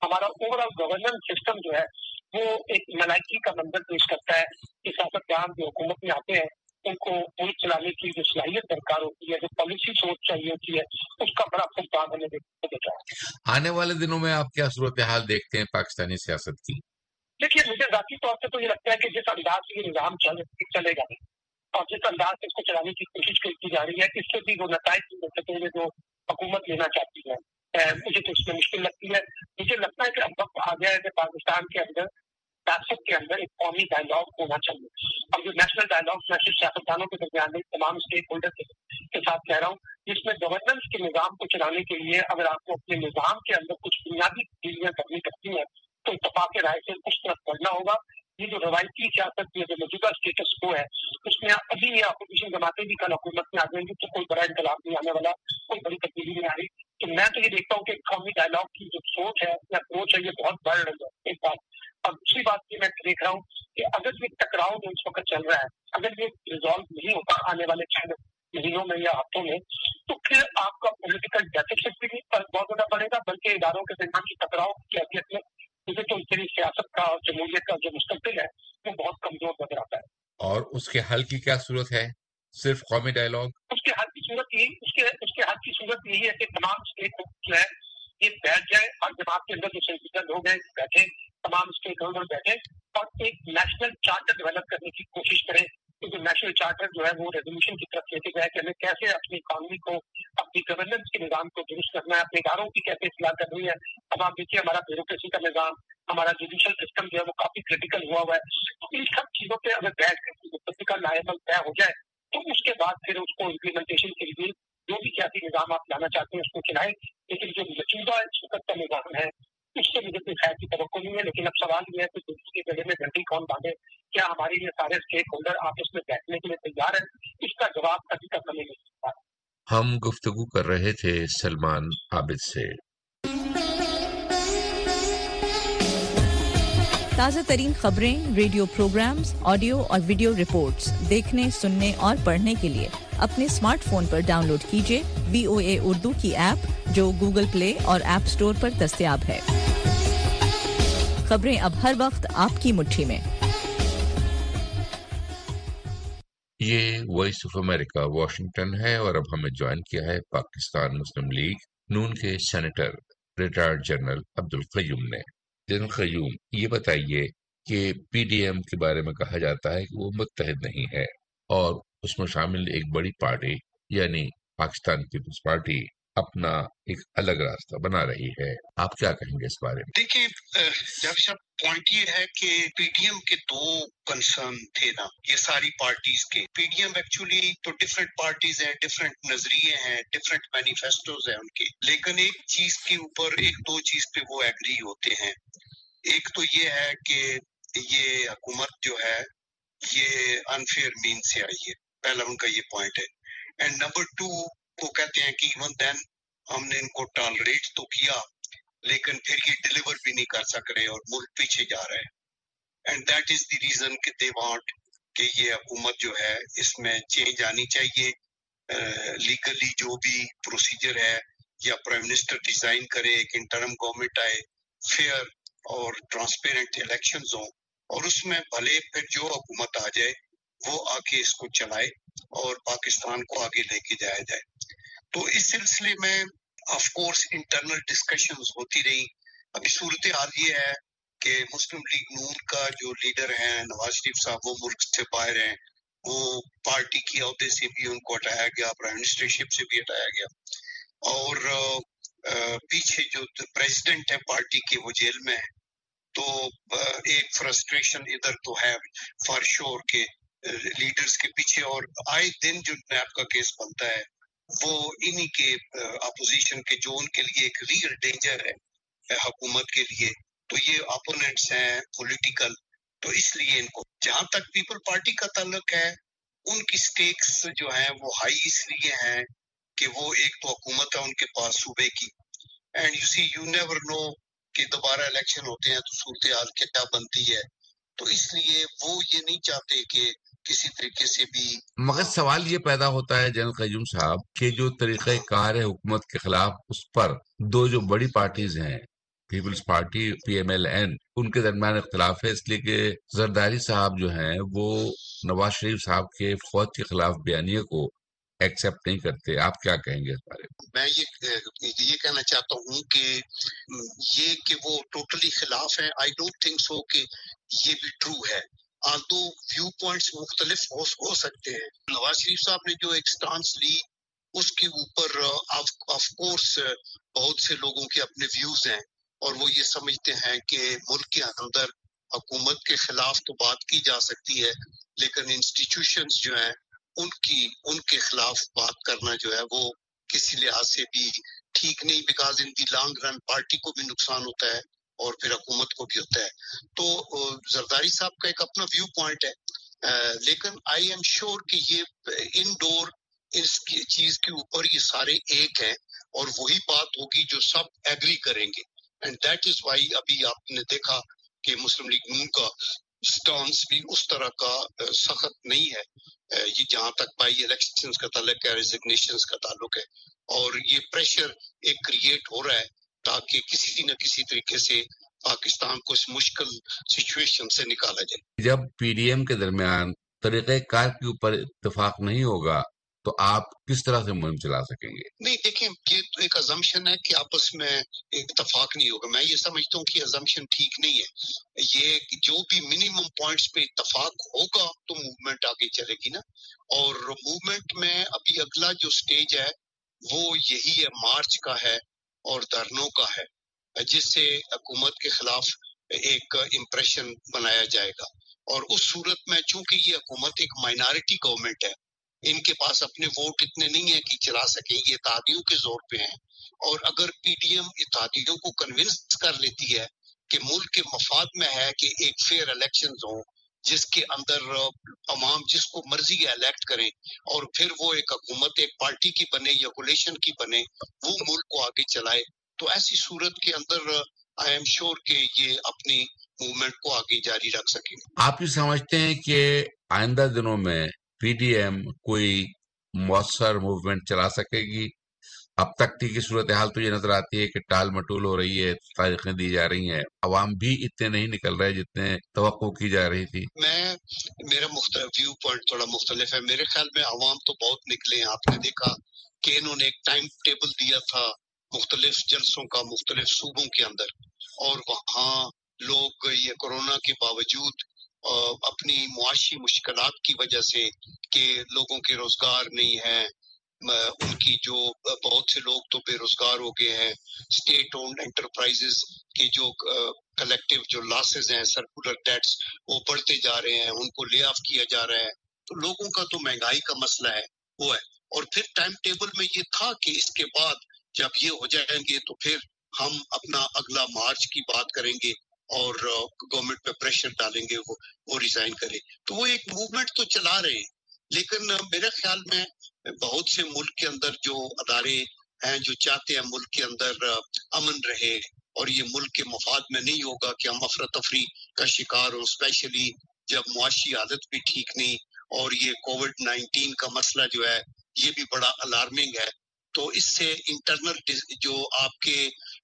हमारा ओवरऑल गवर्नेंस सिस्टम जो है वो एक नलायकी का मंजर पेश करता है कि सियासतदान जो हुकूमत में आते हैं उनको मुल्क चलाने की जो सलाहियत दरकार होती है, जो पॉलिसी सोच चाहिए होती है, उसका बड़ा फुकदान हमें देखने को देता है। आने वाले दिनों में आप क्या सूरत हाल देखते हैं पाकिस्तानी सियासत की? देखिए, मुझे जाती तौर से तो ये लगता है कि जिस अंदाज से ये निज़ाम चलेगा और जिस अंदाज से इसको चलाने की कोशिश की जा रही है, इससे भी वो नताइज मिल सकेंगे जो हुकूमत लेना चाहती है। मुझे तो इसमें मुश्किल लगती है। मुझे लगता है कि अब वक्त आ गया है कि पाकिस्तान के अंदर सियासत के अंदर एक कौमी डायलॉग होना चाहिए। अब जो नेशनल डायलॉग मैं सिर्फ सियासतदानों के दरमियान नहीं, तमाम स्टेक होल्डर के साथ कह रहा हूँ, जिसमें गवर्नेंस के निज़ाम को चलाने के लिए अगर आपको अपने निज़ाम के अंदर कुछ बुनियादी चीजें करनी पड़ती हैं तो इत्तफाक राय से उस तरफ बढ़ना होगा। ये जो रवायती सियासत की जो मौजूदा स्टेटस को है उसमें अभी ये अपोजिशन जमातें भी कल हुकूमत में आ जाएंगी तो कोई बड़ा इंकलाब नहीं आने वाला, कोई बड़ी तब्दीली नहीं आ रही। तो मैं तो ये देखता हूँ कि कौमी डायलॉग की जो सोच है, अप्रोच है, ये बहुत बढ़ रही है एक बात। और दूसरी बात ये मैं देख रहा हूँ कि अगर ये टकराव जो इस वक्त चल रहा है, अगर ये रिजॉल्व नहीं होता आने वाले 6 महीनों में या हफ्तों में, तो फिर आपका पॉलिटिकल डेफिसिट भी बहुत ज्यादा बढ़ेगा, बल्कि इदारों के दरमियान की टकराव की हैसियत में मुझे तो तेरी सियासत का और जमहूरियत का जो मुस्तकबिल है वो बहुत कमजोर नजर आता है। और उसके हल की क्या सूरत है? सिर्फ कौमी डायलॉग? उसके हल की सूरत यही है कि तमाम स्टेक जो है ये बैठ जाए और जमात के अंदर जो संजीदा लोग हैं बैठे, तमाम स्टेक होल्डर बैठे और एक नेशनल चार्टर डेवलप करने की कोशिश करें। क्योंकि नेशनल चार्टर जो है वो रेजोल्यूशन की तरफ लेके जाए कि हमें कैसे अपनी इकॉनमी को, अपनी गवर्नेंस के निज़ाम को दुरुस्त करना है, अपने इदारों की कैसे इस्लाह करनी है। अब आप देखिए हमारा ब्यूरोक्रेसी का निज़ाम, हमारा जुडिशल सिस्टम जो है वो काफी क्रिटिकल हुआ है। तो इन सब चीजों पे अगर बैठ कर का लायमल तय हो जाए तो उसके बाद फिर उसको इम्प्लीमेंटेशन के लिए जो भी सियासी निज़ाम आप लाना चाहते हैं उसको चलाएं। लेकिन जो मौजूदा इस वक्त का निज़ाम है उससे मुझे कोई खैर की तवक्को नहीं है। लेकिन अब सवाल ये है कि दूसरी गले में घंटी कौन बांधे, क्या हमारे ये सारे स्टेक होल्डर आपस में बैठने के लिए तैयार हैं? इसका जवाब अभी तक हमें नहीं मिला। हम गुफ्तगू कर रहे थे सलमान आबिद से। ताज़ा तरीन खबरें, रेडियो प्रोग्राम्स, ऑडियो और वीडियो रिपोर्ट्स देखने, सुनने और पढ़ने के लिए अपने स्मार्टफोन पर डाउनलोड कीजिए VOA उर्दू की ऐप जो गूगल प्ले और ऐप स्टोर पर दस्तयाब है। खबरें अब हर वक्त आपकी मुट्ठी में। ये वॉइस ऑफ अमेरिका वाशिंगटन है और अब हमें ज्वाइन किया है पाकिस्तान मुस्लिम लीग नून के senator retired general Abdul Qayyum ने। जनरल क़य्यूम, ये बताइए कि PDM के बारे में कहा जाता है कि वो मुत्तहिद नहीं है और उसमें शामिल एक बड़ी पार्टी यानी पाकिस्तान पीपल्स पार्टी अपना एक अलग रास्ता बना रही है। आप क्या कहेंगे इस बारे में? देखिए जब पॉइंट ये है कि PDM के 2 कंसर्न थे ना, ये सारी पार्टीज के। PDM एक्चुअली तो डिफरेंट पार्टीज हैं, डिफरेंट नजरिए हैं, डिफरेंट मैनिफेस्टोज हैं उनके, लेकिन एक चीज के ऊपर, 1-2 चीज पे वो एग्री होते हैं। एक तो ये है कि ये हुकूमत जो है ये अनफेयर मीन से आई है, पहला उनका ये पॉइंट है। एंड नंबर 2 वो कहते हैं कि इवन देन हमने इनको टॉलरेट तो किया लेकिन फिर ये डिलीवर भी नहीं कर सक रहे और मुल्क पीछे जा रहा है। And that is the reason कि दे वांट कि ये हुकूमत जो है इसमें चेंज आनी चाहिए। लीगली जो भी प्रोसीजर है या प्राइम मिनिस्टर डिजाइन करे, एक इंटरम गवर्नमेंट आए, फेयर और ट्रांसपेरेंट इलेक्शंस हो और उसमें भले फिर जो हुकूमत आ जाए वो आके इसको चलाए और पाकिस्तान को आगे लेके जाया जाए। तो इस सिलसिले में ऑफ कोर्स इंटरनल डिस्कशंस होती रही। अभी सूरत हाल ये है कि मुस्लिम लीग नून का जो लीडर है नवाज शरीफ साहब, वो मुल्क से बाहर हैं, वो पार्टी की ओहदे से भी उनको हटाया गया, प्राइम मिनिस्टरशिप से भी हटाया गया और पीछे जो प्रेसिडेंट है पार्टी के वो जेल में है। तो एक फ्रस्ट्रेशन इधर तो है फॉर श्योर के लीडर्स के पीछे, और आए दिन जो नैब का केस बनता है वो इन्हीं के अपोजिशन के, जो उनके लिए एक रियल डेंजर है हुकूमत के लिए, तो ये अपोनेंट्स हैं पॉलिटिकल। तो इसलिए इनको, जहां तक पीपल पार्टी का ताल्लुक है, उनकी स्टेक्स जो हैं वो हाई इसलिए हैं कि वो एक तो हुकूमत है उनके पास सूबे की, and you see you never know कि दोबारा इलेक्शन होते हैं तो सूरत हाल क्या बनती है। तो इसलिए वो ये नहीं चाहते कि किसी तरीके से भी। मगर सवाल ये पैदा होता है जनरल क़य्यूम साहब कि जो तरीक़ा कार है हुकूमत के खिलाफ, उस पर 2 जो बड़ी पार्टीज हैं پیپلز پارٹی PMLN ان کے درمیان اختلاف ہے، اس لیے کہ زرداری صاحب جو ہیں وہ نواز شریف صاحب کے فوج کے خلاف بیانیے کو ایکسیپٹ نہیں کرتے. آپ کیا کہیں گے اس بارے میں؟ میں یہ کہنا چاہتا ہوں کہ یہ کہ وہ ٹوٹلی خلاف ہیں، آئی ڈونٹ تھنک سو کہ یہ بھی ٹرو ہے. آلدو ویو پوائنٹس مختلف ہو سکتے ہیں. نواز شریف صاحب نے جو ایک سٹانس لی اس کے اوپر آف کورس بہت سے لوگوں کے اپنے ویوز ہیں، اور وہ یہ سمجھتے ہیں کہ ملک کے اندر حکومت کے خلاف تو بات کی جا سکتی ہے، لیکن انسٹیٹیوشنز جو ہیں ان کے خلاف بات کرنا جو ہے وہ کسی لحاظ سے بھی ٹھیک نہیں، because in the long run party کو بھی نقصان ہوتا ہے اور پھر حکومت کو بھی ہوتا ہے. تو زرداری صاحب کا ایک اپنا ویو پوائنٹ ہے، لیکن آئی ایم شیور کہ یہ انڈور اس چیز کے اوپر یہ سارے ایک ہیں اور وہی بات ہوگی جو سب ایگری کریں گے. اینڈ دیٹ از وائی ابھی آپ نے دیکھا کہ مسلم لیگ نون کا سٹانس بھی اس طرح کا سخت نہیں ہے، یہ جہاں تک بائی الیکشنز کا تعلق ہے، ریزگنیشنز کا تعلق ہے، اور یہ پریشر ایک کریٹ ہو رہا ہے تاکہ کسی نہ کسی طریقے سے پاکستان کو اس مشکل سچویشن سے نکالا جائے. جب PDM کے درمیان طریقہ کار کے اوپر اتفاق نہیں ہوگا تو آپ کس طرح سے مہم چلا سکیں گے؟ نہیں دیکھیں، یہ تو ایک ازمپشن ہے کہ آپس میں اتفاق نہیں ہوگا. میں یہ سمجھتا ہوں کہ ازمپشن ٹھیک نہیں ہے. یہ جو بھی منیمم پوائنٹس پہ اتفاق ہوگا تو موومنٹ آگے چلے گی نا، اور موومنٹ میں ابھی اگلا جو سٹیج ہے وہ یہی ہے، مارچ کا ہے اور دھرنوں کا ہے، جس سے حکومت کے خلاف ایک امپریشن بنایا جائے گا. اور اس صورت میں چونکہ یہ حکومت ایک مائنارٹی گورنمنٹ ہے، ان کے پاس اپنے ووٹ اتنے نہیں ہیں کہ چلا سکیں، یہ اتحادیوں کے زور پہ ہیں. اور اگر PDM اتحادیوں کو کنونس کر لیتی ہے کہ ملک کے مفاد میں ہے کہ ایک فیئر الیکشنز ہوں جس کے اندر عوام جس کو مرضی الیکٹ کریں، اور پھر وہ ایک حکومت ایک پارٹی کی بنے یا کولیشن کی بنے، وہ ملک کو آگے چلائے، تو ایسی صورت کے اندر آئی ایم شیور کہ یہ اپنی موومنٹ کو آگے جاری رکھ سکیں. آپ یہ سمجھتے ہیں کہ آئندہ دنوں میں PDM کوئی مؤثر موومنٹ چلا سکے گی؟ اب تک کی صورتحال تو یہ نظر آتی ہے کہ ٹال مٹول ہو رہی ہے، تاریخیں دی جا رہی ہیں، عوام بھی اتنے نہیں نکل رہے جتنے توقع کی جا رہی تھی. میرا ویو پوائنٹ تھوڑا مختلف ہے. میرے خیال میں عوام تو بہت نکلے ہیں. آپ نے دیکھا کہ انہوں نے ایک ٹائم ٹیبل دیا تھا مختلف جلسوں کا مختلف صوبوں کے اندر، اور وہاں لوگ یہ کورونا کے باوجود اپنی معاشی مشکلات کی وجہ سے کہ لوگوں کے روزگار نہیں ہیں، ان کی جو بہت سے لوگ تو بے روزگار ہو گئے ہیں، اسٹیٹ اونڈ انٹرپرائزز کے جو کلیکٹیو جو لاسز ہیں، سرکولر ڈیٹس وہ بڑھتے جا رہے ہیں، ان کو لے آف کیا جا رہا ہے. تو لوگوں کا تو مہنگائی کا مسئلہ ہے وہ ہے. اور پھر ٹائم ٹیبل میں یہ تھا کہ اس کے بعد جب یہ ہو جائیں گے تو پھر ہم اپنا اگلا مارچ کی بات کریں گے اور گورنمنٹ پہ پریشر ڈالیں گے وہ ریزائن کرے. تو وہ ایک موومنٹ تو چلا رہے ہیں، لیکن میرے خیال میں بہت سے ملک کے اندر جو ادارے ہیں جو چاہتے ہیں ملک کے اندر امن رہے، اور یہ ملک کے مفاد میں نہیں ہوگا کہ ہم افراتفری کا شکار ہوں، اسپیشلی جب معاشی حالت بھی ٹھیک نہیں، اور یہ کووڈ-19 کا مسئلہ جو ہے یہ بھی بڑا الارمنگ ہے. تو اس سے انٹرنل جو آپ کے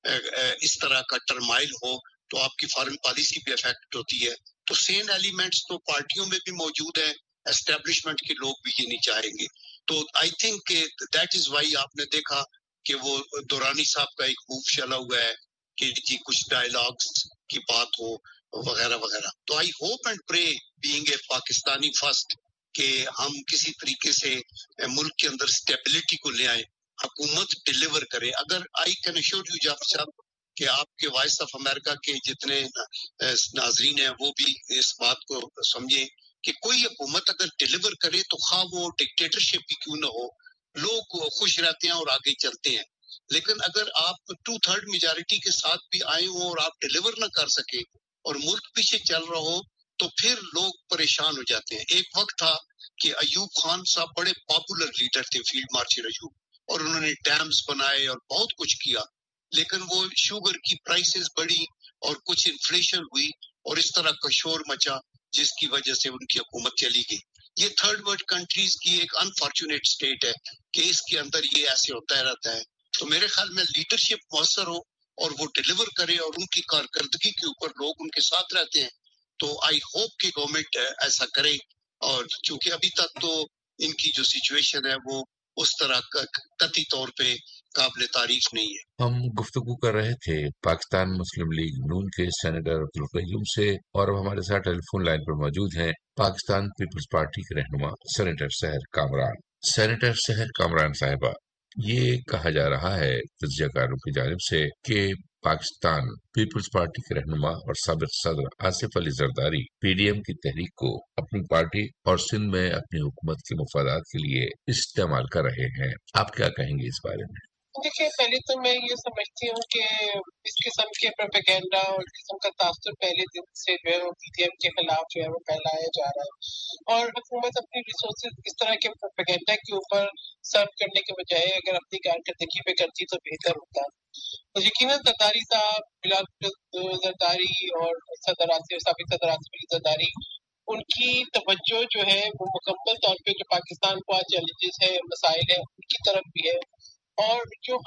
اس طرح کا ٹرمائل ہو تو آپ کی فارن پالیسی بھی افیکٹ ہوتی ہے. تو سیم ایلیمنٹس تو پارٹیوں میں بھی موجود ہیں، اسٹیبلشمنٹ کے لوگ بھی یہ نہیں چاہیں گے. تو I think that is why آپ نے دیکھا کہ وہ دورانی صاحب کا ایک موو چلا ہوا ہے کہ جی کچھ ڈائلاگس کی بات ہو وغیرہ وغیرہ. تو I hope and pray being a Pakistani first کہ ہم کسی طریقے سے ملک کے اندر اسٹیبلٹی کو لے آئیں، حکومت ڈیلیور کرے. اگر I can assure you Jafar صاحب کہ آپ کے وائس آف امریکہ کے جتنے ناظرین ہیں وہ بھی اس بات کو سمجھیں کہ کوئی حکومت اگر ڈیلیور کرے تو خواہ وہ ڈکٹیٹرشپ بھی کیوں نہ ہو، لوگ خوش رہتے ہیں اور آگے چلتے ہیں. لیکن اگر آپ 2/3 میجارٹی کے ساتھ بھی آئے ہوں اور آپ ڈیلیور نہ کر سکے اور ملک پیچھے چل رہا ہو تو پھر لوگ پریشان ہو جاتے ہیں. ایک وقت تھا کہ ایوب خان صاحب بڑے پاپولر لیڈر تھے، فیلڈ مارشل ایوب، اور انہوں نے ڈیمز بنائے اور بہت کچھ کیا، لیکن وہ شوگر کی پرائسز بڑھی اور کچھ انفلیشن ہوئی اور اس طرح کا شور مچا جس کی وجہ سے ان کی حکومت چلی گئی. یہ تھرڈ ورلڈ کنٹریز کی ایک انفارچونیٹ اسٹیٹ ہے کہ اس کے اندر یہ ایسے ہوتا رہتا ہے. تو میرے خیال میں لیڈرشپ مؤثر ہو اور وہ ڈیلیور کرے اور ان کی کارکردگی کے اوپر لوگ ان کے ساتھ رہتے ہیں. تو آئی ہوپ کہ گورنمنٹ ایسا کرے، اور چونکہ ابھی تک تو ان کی جو سچویشن ہے وہ اس طرح قطعی طور پہ قابل تعریف نہیں ہے. ہم گفتگو کر رہے تھے پاکستان مسلم لیگ نون کے سینیٹر عبدالقیوم سے، اور اب ہمارے ساتھ ٹیلی فون لائن پر موجود ہیں پاکستان پیپلز پارٹی کے رہنما سینیٹر سحر کامران. سینیٹر سحر کامران صاحبہ، یہ کہا جا رہا ہے تجزیہ کاروں کی جانب سے کہ پاکستان پیپلز پارٹی کے رہنما اور سابق صدر Asif Ali Zardari P D M کی تحریک کو اپنی پارٹی اور سندھ میں اپنی حکومت کے مفادات کے لیے استعمال کر رہے ہیں. آپ کیا کہیں گے اس بارے میں؟ دیکھیے، پہلے تو میں یہ سمجھتی ہوں کہ اس قسم کے پروپیگنڈا اور اس قسم کا تاثر پہلے دن سے جو ہے وہ پی ڈی ایم کے خلاف جو ہے وہ پھیلایا جا رہا ہے، اور حکومت اپنی ریسورسز اس طرح کے پروپیگنڈا کے اوپر سرو کرنے کے بجائے اگر اپنی کارکردگی پہ کرتی تو بہتر ہوتا. تو یقیناً زرداری صاحب، بلال زرداری اور سابق صدر آصف علی زرداری، ان کی توجہ جو ہے وہ مکمل طور پہ جو پاکستان کو آج چیلنجز ہے، مسائل ہیں، ان کی طرف بھی ہے. اور جو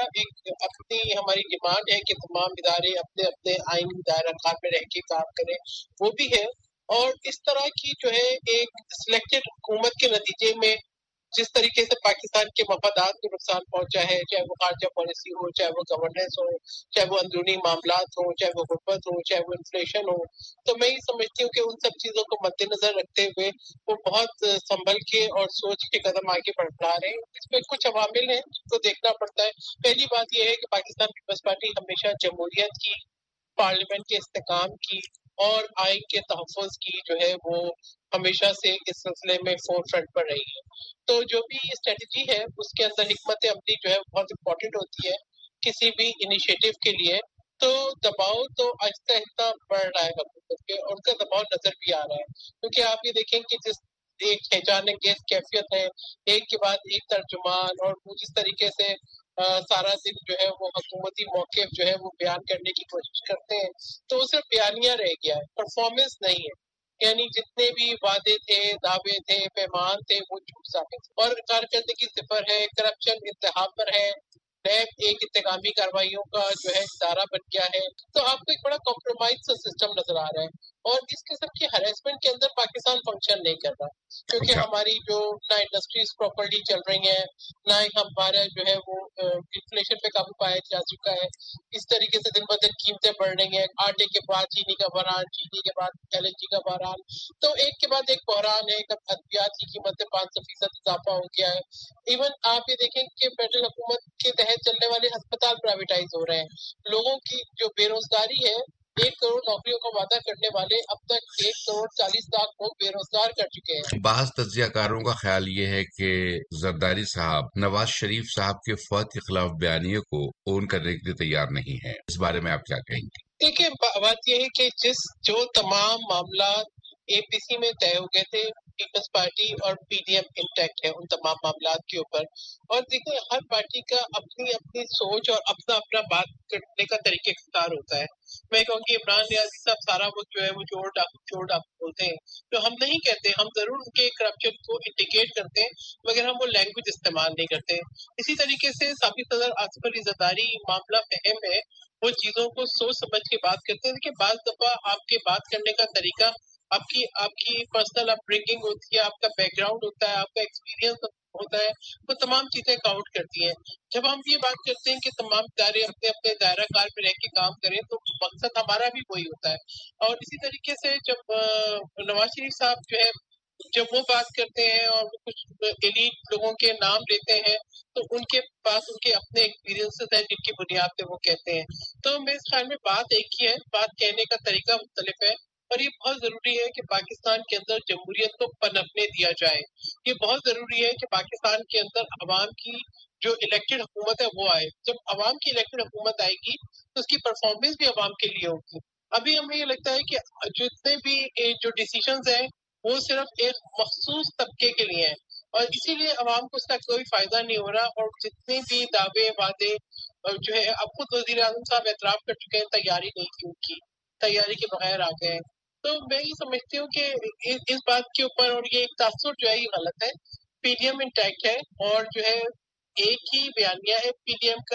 ہماری ڈیمانڈ ہے کہ تمام ادارے اپنے اپنے آئینی دائرہ کار میں رہ کے کام کریں، وہ بھی ہے. اور اس طرح کی جو ہے ایک سلیکٹڈ حکومت کے نتیجے میں جس طریقے سے پاکستان کے مفادات کو نقصان پہنچا ہے، چاہے وہ خارجہ پالیسی ہو، چاہے وہ گورننس ہو، چاہے وہ اندرونی معاملات ہوں، چاہے وہ غربت ہو، چاہے وہ انفلیشن ہو، تو میں یہ سمجھتی ہوں کہ ان سب چیزوں کو مد نظر رکھتے ہوئے وہ بہت سنبھل کے اور سوچ کے قدم آگے بڑھا رہے ہیں. اس میں کچھ عوامل ہیں جن کو دیکھنا پڑتا ہے. پہلی بات یہ ہے کہ پاکستان پیپلز پارٹی ہمیشہ جمہوریت کی، پارلیمنٹ کے استحکام کی اور آئین کے تحفظ کی جو ہے وہ ہمیشہ سے اس سلسلے میں فور فرنٹ پر رہی ہے. تو جو بھی اسٹریٹجی ہے اس کے اندر حکمت عملی جو ہے بہت امپورٹنٹ ہوتی ہے کسی بھی انیشیٹو کے لیے. تو دباؤ تو آہستہ آہستہ بڑھ رہا ہے حکومت پہ، اور ان کا دباؤ نظر بھی آ رہا ہے، کیونکہ آپ یہ دیکھیں کہ جس ایک ہیجان انگیز کیفیت ہے، ایک کے بعد ایک ترجمان، اور وہ جس طریقے سے سارا دن جو ہے وہ حکومتی موقف جو ہے وہ بیان کرنے کی کوشش کرتے ہیں، تو وہ صرف بیانیہ رہ گیا ہے، پرفارمنس نہیں ہے. یعنی جتنے بھی وعدے تھے، دعوے تھے، پیمان تھے، وہ جھوٹ ثابت، اور کارکردگی صفر ہے. کرپشن انتہا پر ہے. نیب ایک انتقامی کارروائیوں کا جو ہے ادارہ بن گیا ہے. تو آپ کو ایک بڑا کمپرومائز سا سسٹم نظر آ رہا ہے، اور اس قسم کی ہریسمنٹ کے اندر پاکستان فنکشن نہیں کر رہا، کیونکہ ہماری جو نہ انڈسٹریز پراپرلی چل رہی ہیں، نہ ہی ہمارا جو ہے وہ انفلیشن پہ قابو پایا جا چکا ہے. اس طریقے سے دن بدن قیمتیں بڑھ رہی ہیں، آٹے کے بعد چینی کا بحران، چینی کے بعد LNG کا بحران، تو ایک کے بعد ایک بحران ہے. ادویات کی قیمتیں 500% اضافہ ہو گیا ہے. ایون آپ یہ دیکھیں کہ فیڈرل حکومت کے تحت چلنے والے ہسپتال پرائیویٹائز ہو رہے ہیں. لوگوں کی جو بے روزگاری ہے، 1 کروڑ نوکریوں کا وعدہ کرنے والے اب تک 1 کروڑ 40 لاکھ لوگ بے روزگار کر چکے ہیں. بعض تجزیہ کاروں کا خیال یہ ہے کہ زرداری صاحب نواز شریف صاحب کے فوت کے خلاف بیانیے کو اون کرنے کے لیے تیار نہیں ہے. اس بارے میں آپ کیا کہیں گے؟ دیکھیں، بات یہ ہے کہ جو تمام معاملات اے پی سی میں طے ہو گئے تھے، پیپلز پارٹی اور پی ڈی ایم انٹیکٹ ہے ان تمام معاملات کے اوپر. اور دیکھیں، ہر پارٹی کا اپنی اپنی سوچ اور اپنا اپنا بات کرنے کا طریقہ اختیار ہوتا ہے. میں کہوں کہ عمران ریاضی صاحب سارا وقت جو ہے وہ چور ڈاکو بولتے ہیں، تو ہم نہیں کہتے. ہم ضرور ان کے کرپشن کو انڈیکیٹ کرتے ہیں، مگر ہم وہ لینگویج استعمال نہیں کرتے. اسی طریقے سے سابق صدر آصف علی زرداری معاملہ اہم ہے، وہ چیزوں کو سوچ سمجھ کے بات کرتے ہیں. کہ بعض دفعہ آپ کے بات کرنے کا طریقہ، آپ کی پرسنل اپ برنگنگ ہوتی ہے، آپ کا بیک گراؤنڈ ہوتا ہے، آپ کا ایکسپیرینس ہوتا ہے، وہ تمام چیزیں کاؤنٹ کرتی ہیں. جب ہم یہ بات کرتے ہیں کہ تمام ادارے اپنے اپنے دائرہ کار میں رہ کے کام کریں، تو مقصد ہمارا بھی وہی ہوتا ہے. اور اسی طریقے سے جب نواز شریف صاحب جو ہے جب وہ بات کرتے ہیں اور وہ کچھ ایلیٹ لوگوں کے نام لیتے ہیں، تو ان کے پاس ان کے اپنے ایکسپیرینسز ہیں جن کی بنیاد پہ وہ کہتے ہیں. تو میرے خیال میں بات ایک ہی ہے، بات کہنے کا طریقہ مختلف ہے. اور یہ بہت ضروری ہے کہ پاکستان کے اندر جمہوریت کو پنپنے دیا جائے. یہ بہت ضروری ہے کہ پاکستان کے اندر عوام کی جو الیکٹڈ حکومت ہے وہ آئے. جب عوام کی الیکٹڈ حکومت آئے گی تو اس کی پرفارمنس بھی عوام کے لیے ہوگی. ابھی ہمیں یہ لگتا ہے کہ جتنے بھی جو ڈیسیشنز ہیں وہ صرف ایک مخصوص طبقے کے لیے ہیں، اور اسی لیے عوام کو اس کا کوئی فائدہ نہیں ہو رہا. اور جتنے بھی دعوے وعدے جو ہے، اب خود وزیر اعظم صاحب اعتراف کر چکے ہیں تیاری نہیں کی، ان کی تیاری کے بغیر آ گئے. تو میں یہ سمجھتی ہوں کہ اس بات کے اوپر، اور یہ ایک تاثر جو ہے یہ غلط ہے. پی ڈی ایم انٹیکٹ ہے، اور جو ہے ایک ہی بیانیہ ہے پی ڈی ایم کا،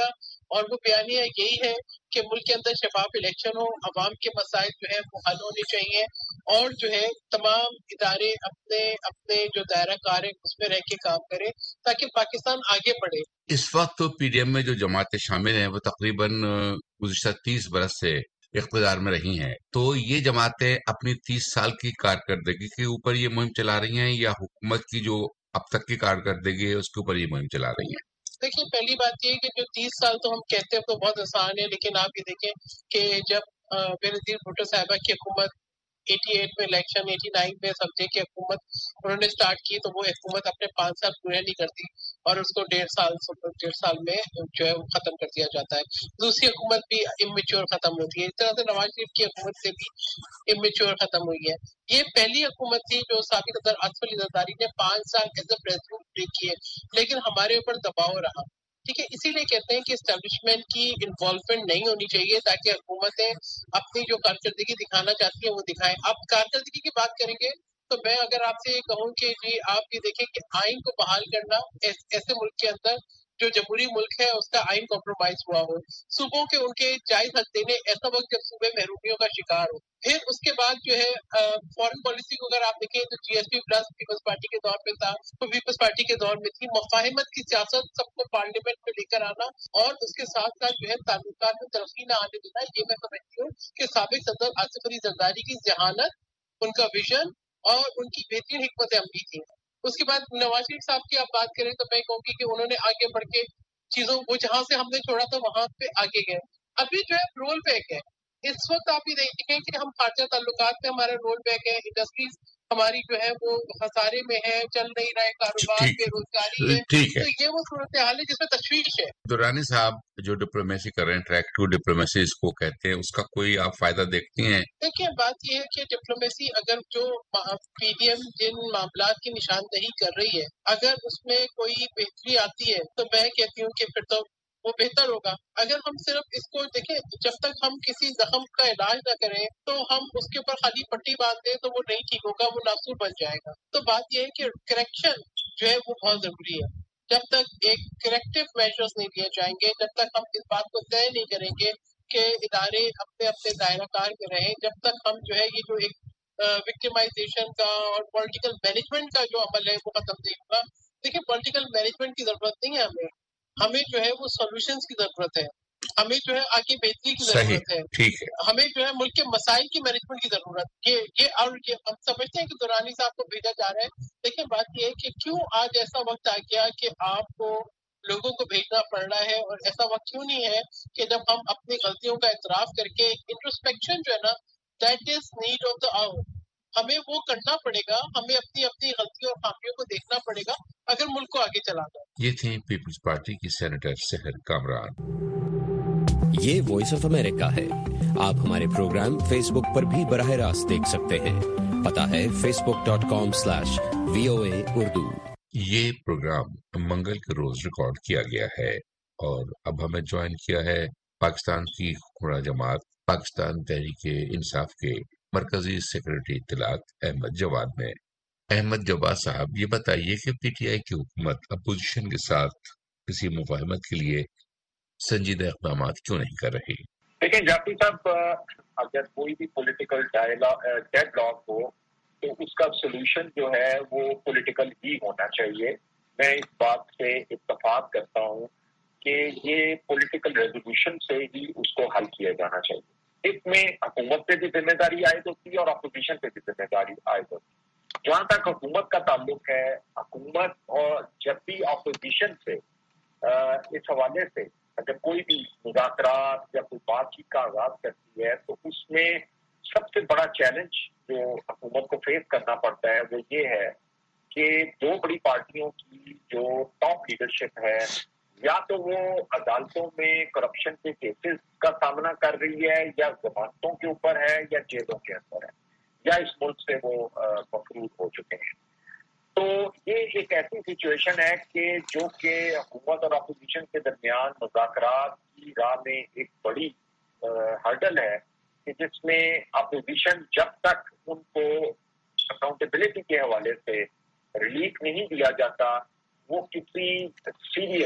اور وہ بیانیہ یہی ہے کہ ملک کے اندر شفاف الیکشن ہو، عوام کے مسائل جو ہے وہ حل ہونے چاہیے، اور جو ہے تمام ادارے اپنے اپنے جو دائرہ کار ہے اس میں رہ کے کام کرے تاکہ پاکستان آگے بڑھے۔ اس وقت پی ڈی ایم میں جو جماعتیں شامل ہیں وہ تقریباً گزشتہ 30 برس سے اقتدار میں رہی ہیں، تو یہ جماعتیں اپنی 30 سال کی کارکردگی کے اوپر یہ مہم چلا رہی ہیں یا حکومت کی جو اب تک کی کارکردگی ہے اس کے اوپر یہ مہم چلا رہی ہیں؟ دیکھیے پہلی بات یہ ہے کہ جو 30 سال تو ہم کہتے ہیں تو بہت آسان ہے، لیکن آپ یہ دیکھیں کہ جب بینظیر بھٹو صاحبہ کی حکومت 88 میں الیکشن 89 میں سمجھے کہ حکومت انہوں نے سٹارٹ کی، تو وہ حکومت اپنے 5 سال پورے نہیں کرتی اور اس کو 1.5 سال میں جو ہے وہ ختم کر دیا جاتا ہے۔ دوسری حکومت بھی امیچور ختم ہوتی ہے، اس طرح سے نواز شریف کی حکومت سے بھی امیچور ختم ہوئی ہے۔ یہ پہلی حکومت تھی جو سابق صدر آصف علی زرداری نے 5 سال ایز اے پریزیڈنٹ کیے، لیکن ہمارے اوپر دباؤ رہا، ٹھیک ہے۔ اسی لیے کہتے ہیں کہ اسٹیبلشمنٹ کی انوالومنٹ نہیں ہونی چاہیے تاکہ حکومتیں اپنی جو کارکردگی دکھانا چاہتی ہیں وہ دکھائیں۔ اب کارکردگی کی بات کریں گے تو میں اگر آپ سے یہ کہوں کہ جی آپ یہ دیکھیں کہ آئین کو بحال کرنا ایسے ملک کے اندر جو جمہوری ملک ہے اس کا آئین کمپرومائز ہوا ہو، صوبوں کے ان کے جائز حق دینے ایسا وقت جب صوبے محرومیوں کا شکار ہو، پھر اس کے بعد جو ہے فارن پالیسی کو اگر آپ دیکھیں تو G S P plus Peoples Party کے دور پہ تھا، تو پیپلز پارٹی کے دور میں تھی مفاہمت کی سیاست، سب کو پارلیمنٹ میں لے کر آنا اور اس کے ساتھ ساتھ جو ہے تعلقات میں ترقی نہ آنے دینا، یہ میں سمجھتی ہوں کہ سابق صدر آصف علی زرداری کی ذہانت، ان کا ویژن اور ان کی بہترین حکمت عملی تھی۔ اس کے بعد نواز شریف صاحب کی آپ بات کریں تو میں کہوں گی کہ انہوں نے آگے بڑھ کے چیزوں وہ جہاں سے ہم نے چھوڑا تھا وہاں پہ آگے گئے۔ ابھی جو ہے رول بیک ہے، اس وقت آپ یہ دیکھیں کہ ہم خارجہ تعلقات میں ہمارا رول بیک ہے، انڈسٹریز ہماری جو ہے وہ خسارے میں ہے، چل نہیں رہے، کاروبار بے روزگاری ہے، ٹھیک ہے۔ تو یہ وہ صورتحال ہے جس میں تشویش ہے۔ درانی صاحب جو ڈپلومیسی کر رہے ہیں، ٹریک ٹو ڈپلومیسی اس کو کہتے ہیں، اس کا کوئی آپ فائدہ دیکھتی ہیں؟ دیکھیں بات یہ ہے کہ ڈپلومیسی اگر جو پی ڈی ایم جن معاملات کی نشاندہی کر رہی ہے اگر اس میں کوئی بہتری آتی ہے تو میں کہتی ہوں کہ پھر تو وہ بہتر ہوگا۔ اگر ہم صرف اس کو دیکھیں، جب تک ہم کسی زخم کا علاج نہ کریں تو ہم اس کے اوپر خالی پٹی باندھ دیں تو وہ نہیں ٹھیک ہوگا، وہ ناسور بن جائے گا۔ تو بات یہ ہے کہ کریکشن جو ہے وہ بہت ضروری ہے۔ جب تک ایک کریکٹو میجرز نہیں لیے جائیں گے، جب تک ہم اس بات کو طے نہیں کریں گے کہ ادارے اپنے اپنے دائرہ کار میں رہیں، جب تک ہم جو ہے یہ جو ایک وکٹمائزیشن کا اور پولیٹیکل مینجمنٹ کا جو عمل ہے وہ ختم نہیں ہوگا۔ دیکھیں پولیٹیکل مینجمنٹ کی ضرورت نہیں ہے، ہمیں جو ہے وہ سولوشنز کی ضرورت ہے، ہمیں جو ہے آگے بہتری کی ضرورت ہے، ٹھیک ہے۔ ہمیں جو ہے ملک کے مسائل کی مینجمنٹ کی ضرورت یہ اور ہم سمجھتے ہیں کہ دورانی صاحب کو بھیجا جا رہا ہے۔ دیکھیں بات یہ ہے کہ کیوں آج ایسا وقت آ گیا کہ آپ کو لوگوں کو بھیجنا پڑ رہا ہے، اور ایسا وقت کیوں نہیں ہے کہ جب ہم اپنی غلطیوں کا اعتراف کر کے انٹروسپیکشن جو ہے نا that is need of the hour, ہمیں وہ کرنا پڑے گا، ہمیں اپنی غلطیوں اور خامیوں کو دیکھنا پڑے گا اگر ملک کو آگے چلانا ہے۔ یہ تھیں پیپلز پارٹی کی سینیٹر سحر کامران۔ یہ وائس آف امریکہ ہے۔ آپ ہمارے پروگرام فیس بک پر بھی براہ راست دیکھ سکتے ہیں۔ پتہ ہے facebook.com/VOA Urdu۔ یہ پروگرام منگل کے روز ریکارڈ کیا گیا ہے، اور اب ہمیں جوائن کیا ہے پاکستان کی حکمراں جماعت پاکستان تحریک انصاف کے مرکزی سیکرٹری اطلاعات احمد جواد نے۔ احمد جواد صاحب، یہ بتائیے کہ پی ٹی آئی کی حکومت اپوزیشن کے ساتھ کسی مفاہمت کے لیے سنجیدہ اقدامات کیوں نہیں کر رہی؟ دیکھیں جعفری صاحب، اگر کوئی بھی پولیٹیکل ڈیڈ لاک ہو تو اس کا سولوشن جو ہے وہ پولیٹیکل ہی ہونا چاہیے۔ میں اس بات سے اتفاق کرتا ہوں کہ یہ پولیٹیکل ریزولوشن سے ہی اس کو حل کیا جانا چاہیے۔ اس میں حکومت پہ بھی ذمہ داری عائد ہوتی ہے اور اپوزیشن پہ بھی ذمہ داری عائد ہوتی ہے۔ جہاں تک حکومت کا تعلق ہے، حکومت اور جب بھی اپوزیشن سے اس حوالے سے اگر کوئی بھی مذاکرات یا کوئی بات چیت کا آغاز کرتی ہے تو اس میں سب سے بڑا چیلنج جو حکومت کو فیس کرنا پڑتا ہے وہ یہ ہے کہ دو بڑی پارٹیوں کی جو ٹاپ لیڈرشپ ہے، یا تو وہ عدالتوں میں کرپشن کے کیسز کا سامنا کر رہی ہے، یا ضمانتوں کے اوپر ہے، یا جیلوں کے اندر ہے، یا اس ملک سے وہ مفروض ہو چکے ہیں۔ تو یہ ایک ایسی سچویشن ہے کہ جو کہ حکومت اور اپوزیشن کے درمیان مذاکرات کی راہ میں ایک بڑی ہرڈل ہے، کہ جس میں اپوزیشن جب تک ان کو اکاؤنٹیبلٹی کے حوالے سے ریلیف نہیں دیا جاتا، وہ کسی سیریس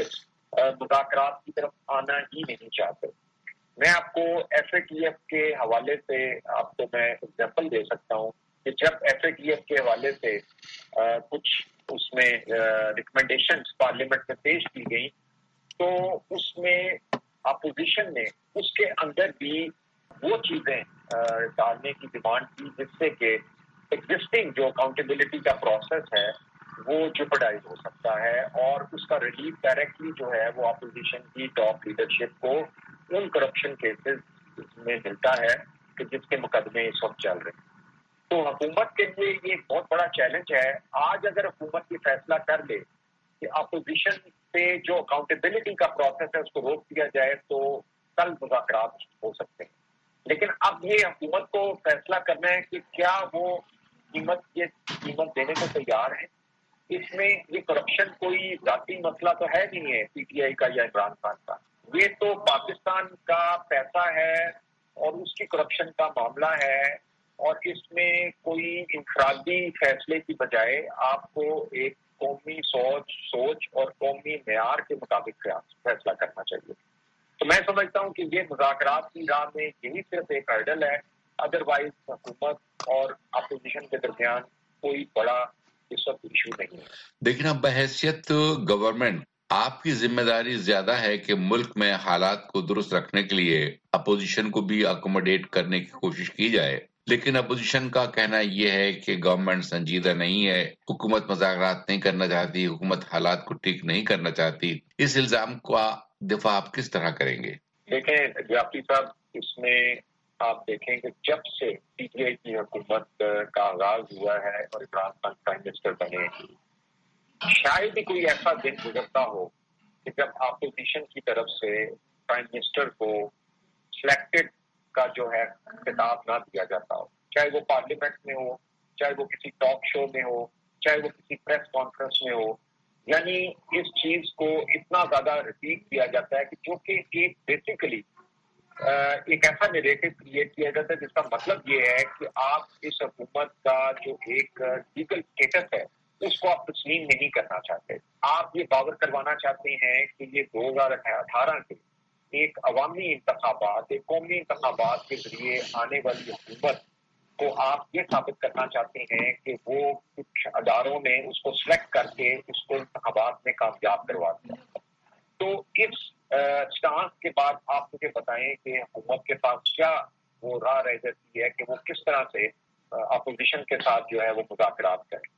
مذاکرات کی طرف آنا ہی نہیں چاہتے. میں آپ کو FATF کے حوالے سے آپ کو میں اگزامپل دے سکتا ہوں کہ جب FATF کے حوالے سے کچھ اس میں ریکمنڈیشنز پارلیمنٹ میں پیش کی گئی تو اس میں اپوزیشن نے اس کے اندر بھی وہ چیزیں ڈالنے کی ڈیمانڈ کی جس سے کہ ایگزسٹنگ جو اکاؤنٹیبلٹی کا پروسیس ہے وہ جپڈائز ہو سکتا ہے اور اس کا ریلیف ڈائریکٹلی جو ہے وہ اپوزیشن کی ٹاپ لیڈرشپ کو ان کرپشن کیسز میں ملتا ہے کہ جس کے مقدمے اس وقت چل رہے ہیں. تو حکومت کے لیے یہ ایک بہت بڑا چیلنج ہے. آج اگر حکومت یہ فیصلہ کر لے کہ اپوزیشن سے جو اکاؤنٹیبلٹی کا پروسیس ہے اس کو روک دیا جائے تو کل مذاکرات ہو سکتے ہیں. لیکن اب یہ حکومت کو فیصلہ کرنا ہے کہ کیا وہ قیمت دینے کو تیار ہے. اس میں یہ کرپشن کوئی ذاتی مسئلہ تو ہے نہیں ہے PTI کا یا عمران خان کا. یہ تو پاکستان کا پیسہ ہے اور اس کی کرپشن کا معاملہ ہے اور اس میں کوئی انفرادی فیصلے کی بجائے آپ کو ایک قومی سوچ اور قومی معیار کے مطابق فیصلہ کرنا چاہیے. تو میں سمجھتا ہوں کہ یہ مذاکرات کی راہ میں یہی صرف ایک ہرڈل ہے. ادروائز حکومت اور اپوزیشن کے درمیان کوئی بڑا اس وقت ایشو نہیں ہے. لیکن اب بحیثیت گورنمنٹ آپ کی ذمہ داری زیادہ ہے کہ ملک میں حالات کو درست رکھنے کے لیے اپوزیشن کو بھی اکوموڈیٹ کرنے کی کوشش کی جائے. لیکن اپوزیشن کا کہنا یہ ہے کہ گورنمنٹ سنجیدہ نہیں ہے, حکومت مذاکرات نہیں کرنا چاہتی, حکومت حالات کو ٹھیک نہیں کرنا چاہتی. اس الزام کا دفاع آپ کس طرح کریں گے؟ دیکھیں جعفری صاحب, اس میں آپ دیکھیں کہ جب سے PTI کی حکومت کا آغاز ہوا ہے اور عمران خان پرائم منسٹر بنے, شاید ہی کوئی ایسا دن گزرتا ہو کہ جب اپوزیشن کی طرف سے پرائم منسٹر کو سلیکٹڈ کا جو ہے خطاب نہ دیا جاتا ہو, چاہے وہ پارلیمنٹ میں ہو, چاہے وہ کسی ٹاک شو میں ہو, چاہے وہ کسی پریس کانفرنس میں ہو. یعنی اس چیز کو اتنا زیادہ ریپیٹ کیا جاتا ہے کہ جو کہ ایک بیسیکلی ایک ایسا نیریٹو کریٹ کیا جاتا ہے جس کا مطلب یہ ہے کہ آپ اس حکومت کا جو ایک لیگل اسٹیٹس ہے اس کو آپ تسلیم نہیں کرنا چاہتے. آپ یہ باور کروانا چاہتے ہیں کہ یہ 2018 کے ایک عوامی انتخابات, ایک قومی انتخابات کے ذریعے آنے والی حکومت کو آپ یہ ثابت کرنا چاہتے ہیں کہ وہ کچھ اداروں نے اس کو سلیکٹ کر کے اس کو انتخابات میں کامیاب کروا دیا. تو اس سٹانس کے بعد آپ مجھے بتائیں کہ حکومت کے پاس کیا وہ راہ رہ جاتی ہے کہ وہ کس طرح سے اپوزیشن کے ساتھ جو ہے وہ مذاکرات کریں.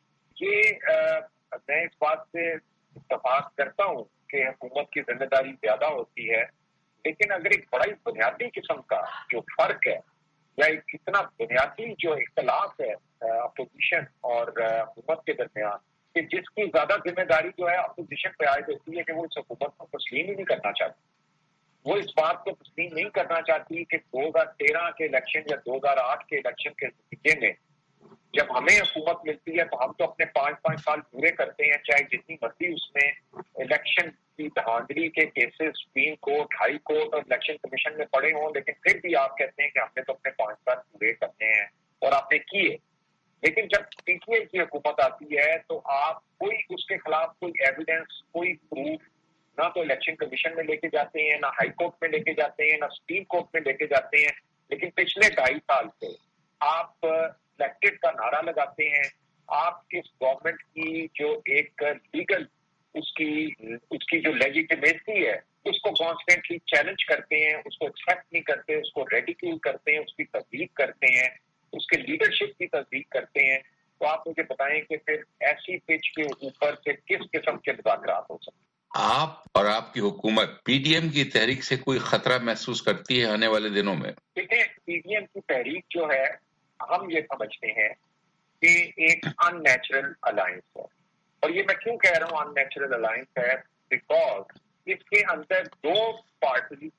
یہ میں اس بات سے اتفاق کرتا ہوں کہ حکومت کی ذمہ داری زیادہ ہوتی ہے, لیکن اگر ایک بڑا ہی بنیادی قسم کا جو فرق ہے یا ایک اتنا بنیادی جو اختلاف ہے اپوزیشن اور حکومت کے درمیان کہ جس کی زیادہ ذمہ داری جو ہے اپوزیشن پہ عائد ہوتی ہے کہ وہ اس حکومت کو تسلیم ہی نہیں کرنا چاہتی. وہ اس بات کو تسلیم نہیں کرنا چاہتی کہ 2013 کے الیکشن یا 2008 کے الیکشن کے نتیجے میں جب ہمیں حکومت ملتی ہے تو ہم تو اپنے 5 سال پورے کرتے ہیں, چاہے جتنی مرضی اس میں الیکشن کی دھاندلی کے cases supreme court, high court اور الیکشن کمیشن میں پڑے ہوں, لیکن پھر بھی آپ کہتے ہیں کہ ہم نے تو اپنے 5 سال پورے کرنے ہیں اور آپ نے کیے. لیکن جب PTI کی حکومت آتی ہے تو آپ کوئی اس کے خلاف کوئی ایویڈنس, کوئی پروف نہ تو الیکشن کمیشن میں لے کے جاتے ہیں, نہ ہائی کورٹ میں لے کے جاتے ہیں, نہ سپریم کورٹ میں لے کے جاتے ہیں. لیکن پچھلے 2.5 سال سے آپ سلیکٹڈ کا نعرہ لگاتے ہیں. آپ اس گورنمنٹ کی جو ایک لیگل اس کی جو لیجیٹمیسی ہے اس کو کانسٹینٹلی چیلنج کرتے ہیں, اس کو ایکسپیکٹ نہیں کرتے, اس کو ریڈیکیول کرتے ہیں, اس کی تصدیق کرتے ہیں, اس کے لیڈرشپ کی تصدیق کرتے ہیں. تو آپ مجھے بتائیں کہ پھر ایسی پچ کے اوپر سے کس قسم کے مذاکرات ہو سکتے ہیں؟ آپ اور آپ کی حکومت PDM کی تحریک سے کوئی خطرہ محسوس کرتی ہے آنے والے دنوں میں؟ دیکھیں, PDM کی تحریک جو ہے ہم یہ سمجھتے ہیں کہ ایک ان نیچرل الائنس ہے. اور یہ میں کیوں کہہ رہا ہوں ان نیچرل الائنس ہے, بیکاز اس کے اندر 2 پارٹی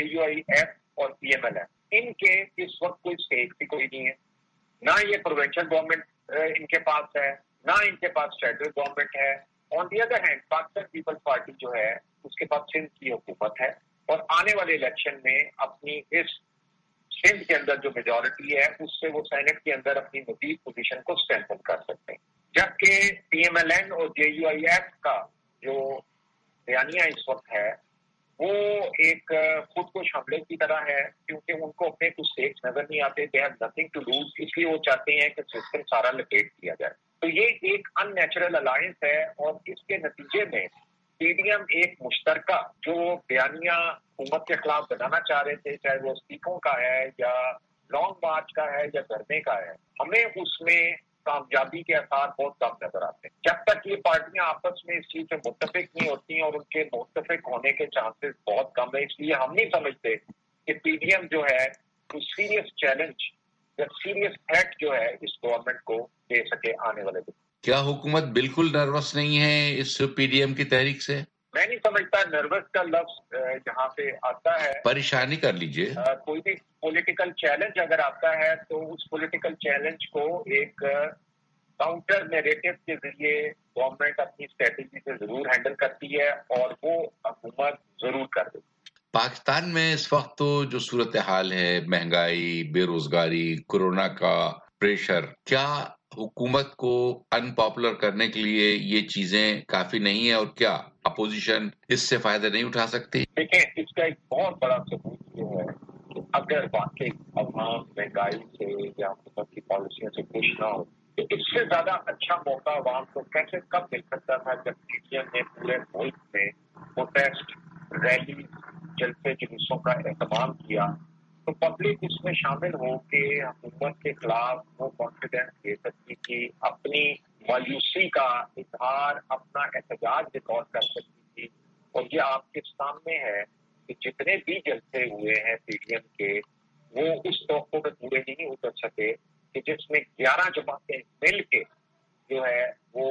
JUIF اور PMLN, ان کے اس وقت کوئی اسٹیٹ بھی کوئی نہیں ہے. نہ یہ پروونشل گورنمنٹ ان کے پاس ہے, نہ ان کے پاس فیڈرل گورنمنٹ ہے. On the other hand Pakistan Peoples Party جو ہے اس کے پاس سندھ کی حکومت ہے اور آنے والے الیکشن میں اپنی اس سندھ کے اندر جو میجورٹی ہے اس سے وہ سینٹ کے اندر اپنی مزید پوزیشن کو اسٹرینتھن کر سکتے ہیں. جبکہ PMLN اور JUIF کا جو بیانیہ اس وقت ہے وہ ایک خود کش حملے کی طرح ہے، کیونکہ ان کو اپنے کچھ اسٹیکس نظر نہیں آتے، they have nothing to lose, اس لیے وہ چاہتے ہیں کہ سسٹم سارا لپیٹ دیا جائے. تو یہ ایک ان نیچرل الائنس ہے، اور اس کے نتیجے میں پی ڈی ایم ایک مشترکہ جو بیانیہ حکومت کے خلاف بنانا چاہ رہے تھے، چاہے وہ سیکھوں کا ہے یا لانگ مارچ کا ہے یا دھرنے کا ہے، ہمیں اس میں کامیابی کے آثار بہت کم نظر آتے ہیں. جب تک یہ پارٹیاں آپس میں اس چیز سے متفق نہیں ہوتی ہیں، اور ان کے متفق ہونے کے چانسز بہت کم ہے، اس لیے ہم نہیں سمجھتے کہ پی ڈی ایم جو ہے کوئی سیریس چیلنج یا سیریس تھریٹ جو ہے اس گورنمنٹ کو دے سکے آنے والے دن. کیا حکومت بالکل نروس نہیں ہے اس پی ڈی ایم کی تحریک سے؟ میں نہیں سمجھتا نروس کا لفظ جہاں پہ آتا ہے. پریشانی کر لیجئے. کوئی بھی پولیٹیکل چیلنج اگر آتا ہے تو اس پولیٹیکل چیلنج کو ایک کاؤنٹر نیریٹو کے ذریعے گورنمنٹ اپنی اسٹریٹجی سے ضرور ہینڈل کرتی ہے، اور وہ حکومت ضرور کر دیتی. پاکستان میں اس وقت تو جو صورتحال ہے، مہنگائی، بے روزگاری، کورونا کا پریشر، کیا حکومت کو ان پاپولر کرنے کے لیے یہ چیزیں کافی نہیں ہیں، اور کیا اپوزیشن اس سے فائدہ نہیں اٹھا سکتی؟ دیکھیں، اس کا ایک بہت بڑا ثبوت یہ ہے کہ اگر واقعی عوام مہنگائی سے یا حکومت کی پالیسیوں سے خوش نہ ہو، تو اس سے زیادہ اچھا موقع عوام کو کیسے کب مل سکتا تھا جب پی ڈی ایم نے پورے ملک میں پروٹیسٹ، ریلی، جلسے جلوسوں کا اہتمام کیا، تو پبلک اس میں شامل ہو کے حکومت کے خلاف وہ کانفیڈینس دے سکتی تھی، اپنی مایوسی کا اظہار، اپنا احتجاج ریکارڈ کر سکتی تھی. اور یہ آپ کے سامنے ہے کہ جتنے بھی جلسے ہوئے ہیں پی ڈی ایم کے، وہ اس توقع میں پورے نہیں اتر سکے کہ جس میں 11 جماعتیں مل کے جو ہے وہ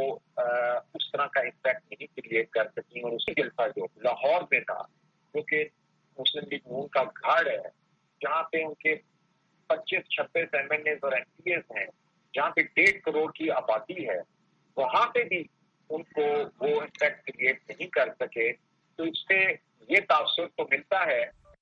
اس طرح کا امپیکٹ نہیں کریٹ کر سکیں. اور اسی جلسہ جو لاہور میں تھا، جو کہ مسلم لیگ نون کا گھر ہے، جہاں پہ ان کے 25-26 ایم این ایز اور ایم پی ایز ہیں، جہاں پہ 1.5 کروڑ کی آبادی ہے، وہاں پہ بھی ان کو وہ امپیکٹ کریٹ نہیں کر سکے. تو اس سے یہ تاثر تو ملتا ہے،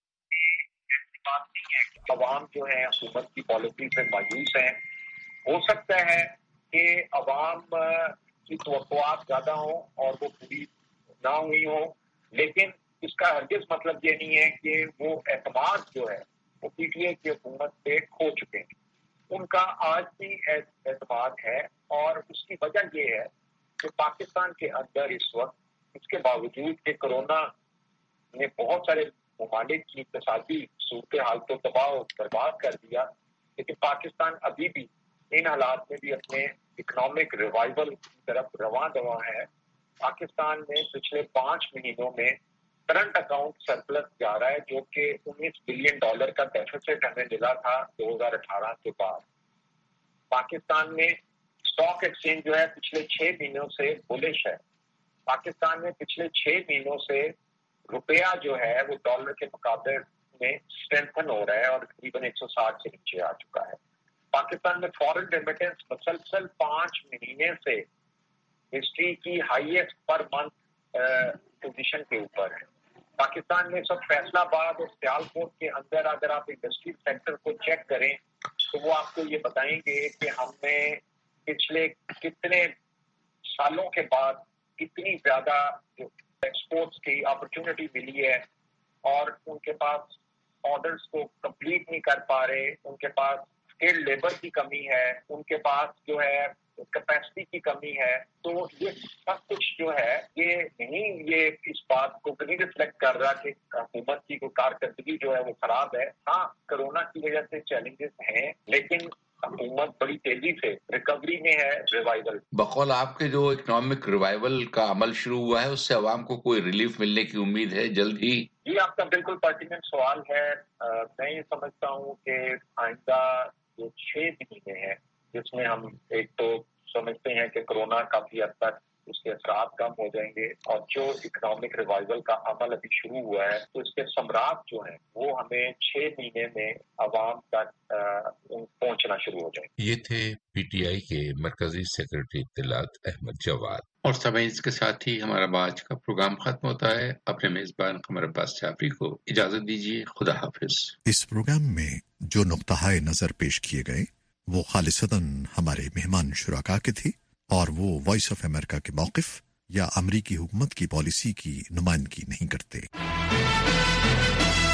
ایسی بات نہیں ہے کہ عوام جو ہے حکومت کی پالیسی سے مایوس ہیں. ہو سکتا ہے کہ عوام کی توقعات زیادہ ہوں اور وہ پوری نہ ہوئی ہوں، لیکن اس کا ہرگز مطلب یہ نہیں ہے کہ وہ اعتماد جو ہے وہ پی ٹی اے کی حکومت پہ کھو چکے ہیں. ان کا آج بھی اعتماد ہے، اور اس کی وجہ یہ ہے کہ پاکستان کے اندر اس وقت، اس کے باوجود کہ کرونا نے بہت سارے ممالک کی اقتصادی صورتحال کو تباہ و برباد کر دیا، لیکن پاکستان ابھی بھی ان حالات میں بھی اپنے اکنامک ریوائول کی طرف رواں دواں ہے. پاکستان میں پچھلے 5 مہینوں میں کرنٹ اکاؤنٹ سرپلس جا رہا ہے، جو کہ $19 بلین کا ڈیفیسٹ ہمیں ملا تھا 2018 کے بعد. پاکستان میں اسٹاک ایکسچینج جو ہے پچھلے 6 مہینوں سے بولش ہے. پاکستان میں پچھلے 6 مہینوں سے روپیہ جو ہے وہ ڈالر کے مقابلے میں اسٹرینتھن ہو رہا ہے، اور تقریباً 160 سے نیچے آ چکا ہے. پاکستان میں فورن ریمیٹنس مسلسل 5 مہینے سے ہسٹری کی ہائیسٹ پر منتھ پوزیشن کے اوپر ہے. پاکستان میں سب فیصلہ آباد اور سیالکوٹ کے اندر اگر آپ انڈسٹری سیکٹر کو چیک کریں تو وہ آپ کو یہ بتائیں گے کہ ہمیں پچھلے کتنے سالوں کے بعد کتنی زیادہ ایکسپورٹس کی اپرچونٹی ملی ہے، اور ان کے پاس آرڈرز کو کمپلیٹ نہیں کر پا رہے، ان کے پاس اسکلڈ لیبر کی کمی ہے، ان کے پاس جو ہے کیپیسٹی کی کمی ہے. تو یہ سب کچھ جو ہے یہ نہیں، یہ اس بات کو نہیں ریفلیکٹ کر رہا کہ حکومت کی کوئی کارکردگی جو ہے وہ خراب ہے. ہاں، کرونا کی وجہ سے چیلنجز ہیں، لیکن حکومت بڑی تیزی سے ریکوری میں ہے، ریوائول. بقول آپ کے جو اکنامک ریوائول کا عمل شروع ہوا ہے، اس سے عوام کو کوئی ریلیف ملنے کی امید ہے جلد ہی؟ جی، آپ کا بالکل پرٹیننٹ سوال ہے. میں یہ سمجھتا ہوں کہ آئندہ جو 6 مہینے ہیں، جس میں ہم ایک تو سمجھتے ہیں کہ کرونا کافی حد تک اس کے اثرات کم ہو جائیں گے، اور جو اکنامک ریوائول کا عمل ابھی شروع ہوا ہے تو اس کے ثمرات جو ہیں وہ ہمیں 6 مہینے میں عوام تک پہنچنا شروع ہو جائیں گے. یہ تھے پی ٹی آئی کے مرکزی سیکرٹری اطلاعات احمد جواد. اور سامعین، اس کے ساتھ ہی ہمارا آج کا پروگرام ختم ہوتا ہے. اپنے میزبان قمر عباس جعفری کو اجازت دیجیے. خدا حافظ. اس پروگرام میں جو نقطہ نظر پیش کیے گئے وہ خالصتاً ہمارے مہمان شرکا کے تھے، اور وہ وائس آف امریکہ کے موقف या अमरीकी हुकूमत की पॉलिसी की नुमाइंदगी नहीं करते।